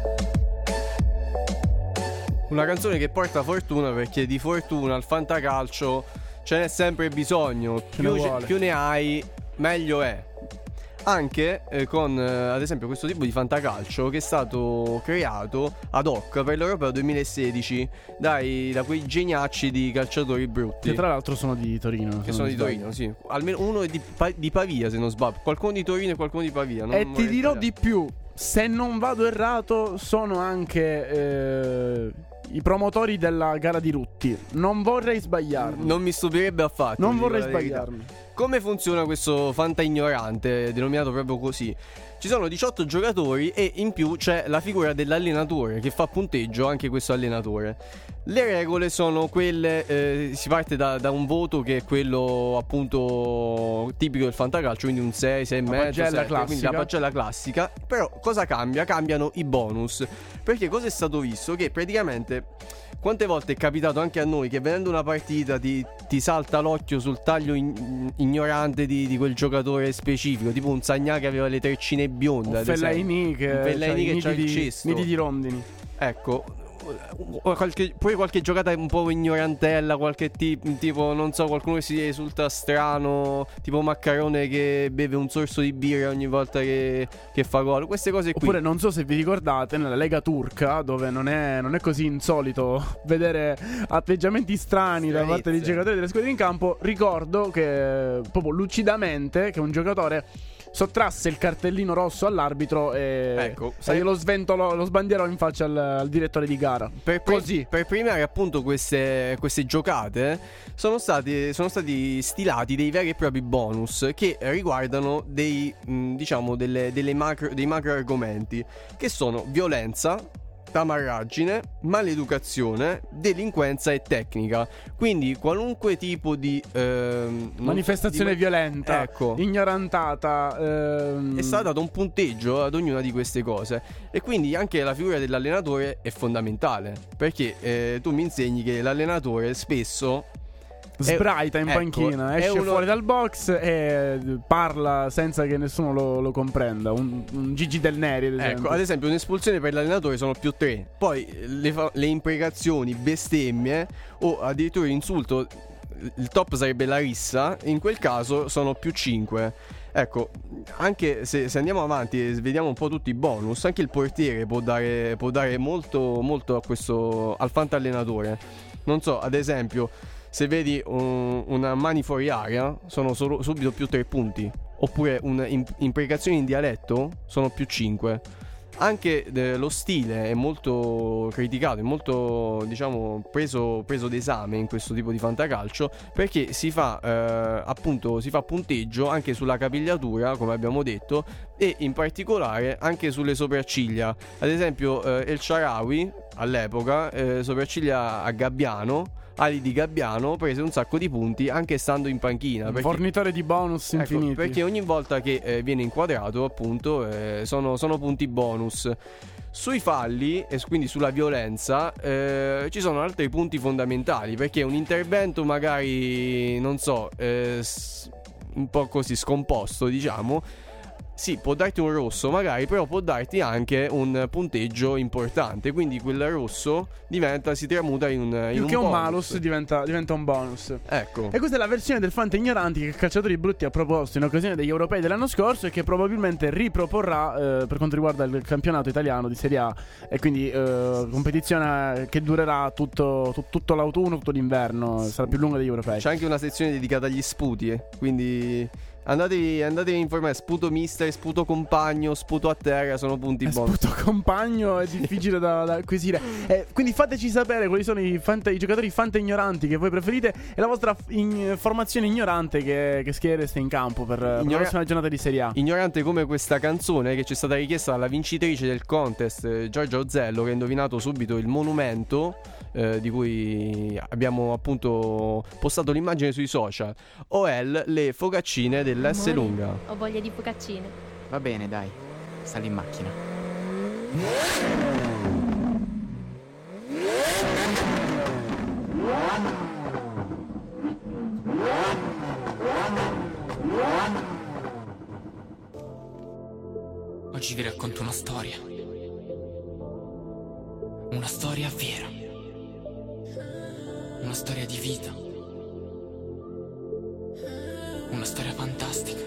Una canzone che porta fortuna, perché di fortuna al fantacalcio ce n'è sempre bisogno. Ce ne Più, ce- vuole. più ne hai, meglio è. Anche eh, con eh, ad esempio questo tipo di fantacalcio che è stato creato ad hoc per l'Europeo duemilasedici dai, da quei geniacci di calciatori brutti. Che tra l'altro sono di Torino. Che se sono non di sbaglio. Torino, sì. Almeno uno è di, Pa- di Pavia, se non sbaglio. Qualcuno di Torino e qualcuno di Pavia. non E ti vorrei dirò sbagliare. di più. Se non vado errato, sono anche eh, i promotori della gara di Rutti. Non vorrei sbagliarmi. Non mi stupirebbe affatto. Non ti dico vorrei la verità. sbagliarmi. Come funziona questo Fanta ignorante, denominato proprio così? Ci sono diciotto giocatori e in più c'è la figura dell'allenatore che fa punteggio, anche questo allenatore. Le regole sono quelle, eh, si parte da, da un voto che è quello appunto tipico del fantacalcio, quindi un sei, sei e La mezzo, pagella sette, quindi classica. la pagella classica. Però cosa cambia? Cambiano i bonus. Perché cosa è stato visto? Che praticamente quante volte è capitato anche a noi che vedendo una partita ti, ti salta l'occhio sul taglio in- ignorante di, di quel giocatore specifico, tipo un Sagna che aveva le treccine bionde, Un ad esempio. Fellaini che, Un Fellaini c'ha i che c'ha nidi il di- cesto. nidi di rondini. Ecco, o qualche, poi qualche giocata un po' ignorantella, qualche ti- tipo, non so, qualcuno che si risulta strano, tipo Maccarone che beve un sorso di birra ogni volta che, che fa gol. Queste cose qui. Oppure non so se vi ricordate nella Lega turca, dove non è, non è così insolito vedere atteggiamenti strani da parte dei Stranezze. giocatori delle squadre in campo. Ricordo che proprio lucidamente che un giocatore sottrasse il cartellino rosso all'arbitro e, Ecco, e sai- glielo sventolò, lo sbandierò in faccia al, al direttore di gara. Per, pre- Così. per premiare appunto queste, queste giocate sono stati, sono stati stilati dei veri e propri bonus che riguardano dei, mh, diciamo delle, delle macro, dei macro argomenti che sono violenza, tamarraggine, maleducazione, delinquenza e tecnica. Quindi qualunque tipo di ehm, non- Manifestazione di- violenta, ecco, ignorantata. ehm, è stato dato un punteggio ad ognuna di queste cose. E quindi anche la figura dell'allenatore è fondamentale. Perché eh, tu mi insegni che l'allenatore spesso sbraita in ecco, panchina, è esce uno- fuori dal box e parla senza che nessuno lo, lo comprenda. Un, un Gigi Del Neri, ad esempio. Ecco, ad esempio, un'espulsione per l'allenatore sono più tre. Poi le, fa- le imprecazioni, bestemmie o addirittura insulto, il top sarebbe la rissa. In quel caso sono più cinque. Ecco, anche se, se andiamo avanti e vediamo un po' tutti i bonus, anche il portiere può dare, può dare molto, molto a questo, al fantallenatore. Non so, ad esempio, se vedi un- una mani fuori area, sono solo, subito più tre punti. Oppure un'imprecazione in dialetto, sono più cinque. Anche eh, lo stile è molto criticato, è molto, diciamo, preso, preso d'esame in questo tipo di fantacalcio, perché si fa eh, appunto si fa punteggio anche sulla capigliatura, come abbiamo detto, e in particolare anche sulle sopracciglia. Ad esempio eh, El Shaarawy all'epoca, eh, sopracciglia a gabbiano, ali di gabbiano, prese un sacco di punti anche stando in panchina. Un perché- fornitore di bonus Ecco, infiniti. perché ogni volta che eh, viene inquadrato, appunto, eh, sono, sono punti bonus. Sui falli, e quindi sulla violenza, eh, ci sono altri punti fondamentali. Perché un intervento, magari, non so, eh, s- un po' così scomposto, diciamo. Sì, può darti un rosso magari, però può darti anche un punteggio importante. Quindi quel rosso diventa, si tramuta in un, in Più un che un bonus. malus diventa, diventa un bonus. Ecco. E questa è la versione del Fanta Ignoranti che Calciatori Brutti ha proposto in occasione degli europei dell'anno scorso e che probabilmente riproporrà eh, per quanto riguarda il campionato italiano di Serie A. E quindi eh, competizione che durerà tutto, tu- tutto l'autunno, tutto l'inverno. Sarà più lunga degli europei. C'è anche una sezione dedicata agli sputi, eh. Quindi andatevi, andatevi a informare. Sputo mister, sputo compagno, sputo a terra, sono punti Eh, bonus. Sputo compagno è difficile da, da acquisire. Eh, quindi fateci sapere quali sono i, fanta- i giocatori fanta ignoranti che voi preferite e la vostra f- in- formazione ignorante che, che schiereste in campo per, per la Ignora- prossima giornata di Serie A. Ignorante come questa canzone che ci è stata richiesta dalla vincitrice del contest, eh, Giorgia Ozzello, che ha indovinato subito il monumento eh, di cui abbiamo appunto postato l'immagine sui social. O L, le focaccine dell'S Amore, lunga. Ho voglia di focaccine. Va bene, dai, sali in macchina. Oggi vi racconto una storia. Una storia vera. Una storia di vita. Una storia fantastica.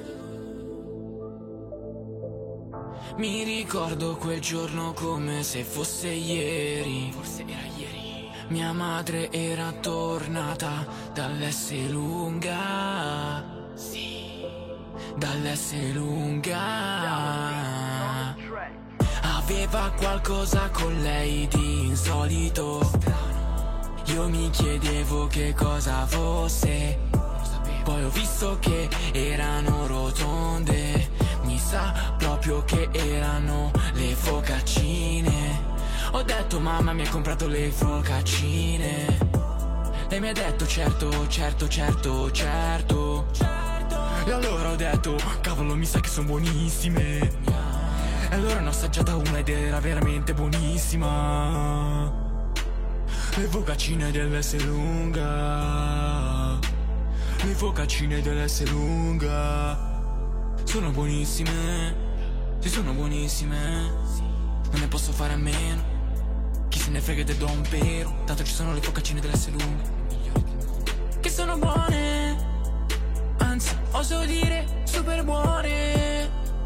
Mi ricordo quel giorno come se fosse ieri. Forse era ieri. Mia madre era tornata dall'S lunga. Sì, dall'S lunga. aveva qualcosa con lei di insolito. Io mi chiedevo che cosa fosse, poi ho visto che erano rotonde. Mi sa proprio che erano le focaccine. Ho detto mamma mi hai comprato le focaccine. Lei mi ha detto certo, certo, certo, certo. E allora ho detto cavolo mi sa che sono buonissime. E allora ne ho assaggiata una ed era veramente buonissima. Le focaccine dell'S lunga. Le focaccine dell'S lunga. Sono buonissime. Sì, sono buonissime. Non ne posso fare a meno. Chi se ne frega te do un pero. Tanto ci sono le focaccine dell'S lunga, che sono buone. Anzi, oso dire super buone.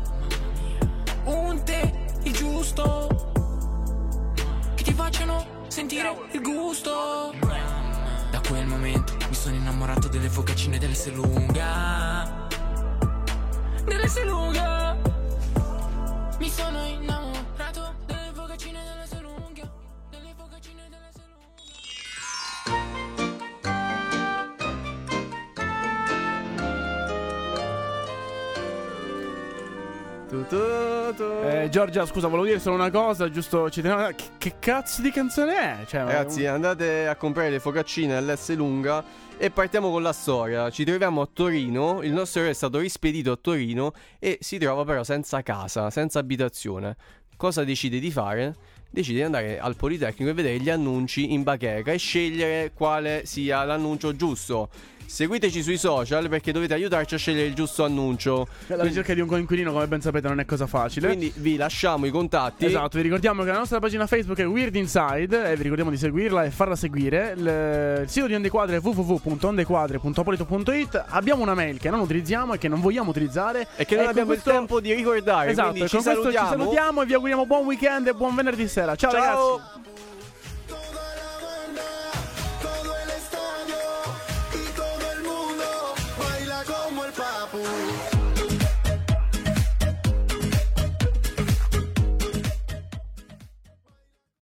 Un tè, il giusto, che ti facciano sentire il gusto. Da quel momento mi sono innamorato delle focaccine dell'S lunga. Dell'S lunga. Mi sono innamorato delle focaccine dell'S lunga. Delle focaccine dell'S Tu, tu, tu. Eh, Giorgia, scusa, volevo dire solo una cosa, giusto? Ci tenevo- che, che cazzo di canzone è? Cioè, Ragazzi, andate a comprare le focaccine all'S lunga e partiamo con la storia. Ci troviamo a Torino, il nostro eroe è stato rispedito a Torino e si trova però senza casa, senza abitazione. Cosa decide di fare? Decide di andare al Politecnico e vedere gli annunci in bacheca e scegliere quale sia l'annuncio giusto. Seguiteci sui social perché dovete aiutarci a scegliere il giusto annuncio. La ricerca di un coinquilino, come ben sapete, non è cosa facile. Quindi vi lasciamo i contatti. Esatto, vi ricordiamo che la nostra pagina Facebook è Weird Inside e vi ricordiamo di seguirla e farla seguire. Il, il sito di Ondequadre è w w w punto ondequadre punto apolito punto it. Abbiamo una mail che non utilizziamo e che non vogliamo utilizzare e che non con abbiamo questo- il tempo di ricordare. Esatto, Quindi con ci questo salutiamo. ci salutiamo e vi auguriamo buon weekend e buon venerdì sera. Ciao, Ciao. ragazzi.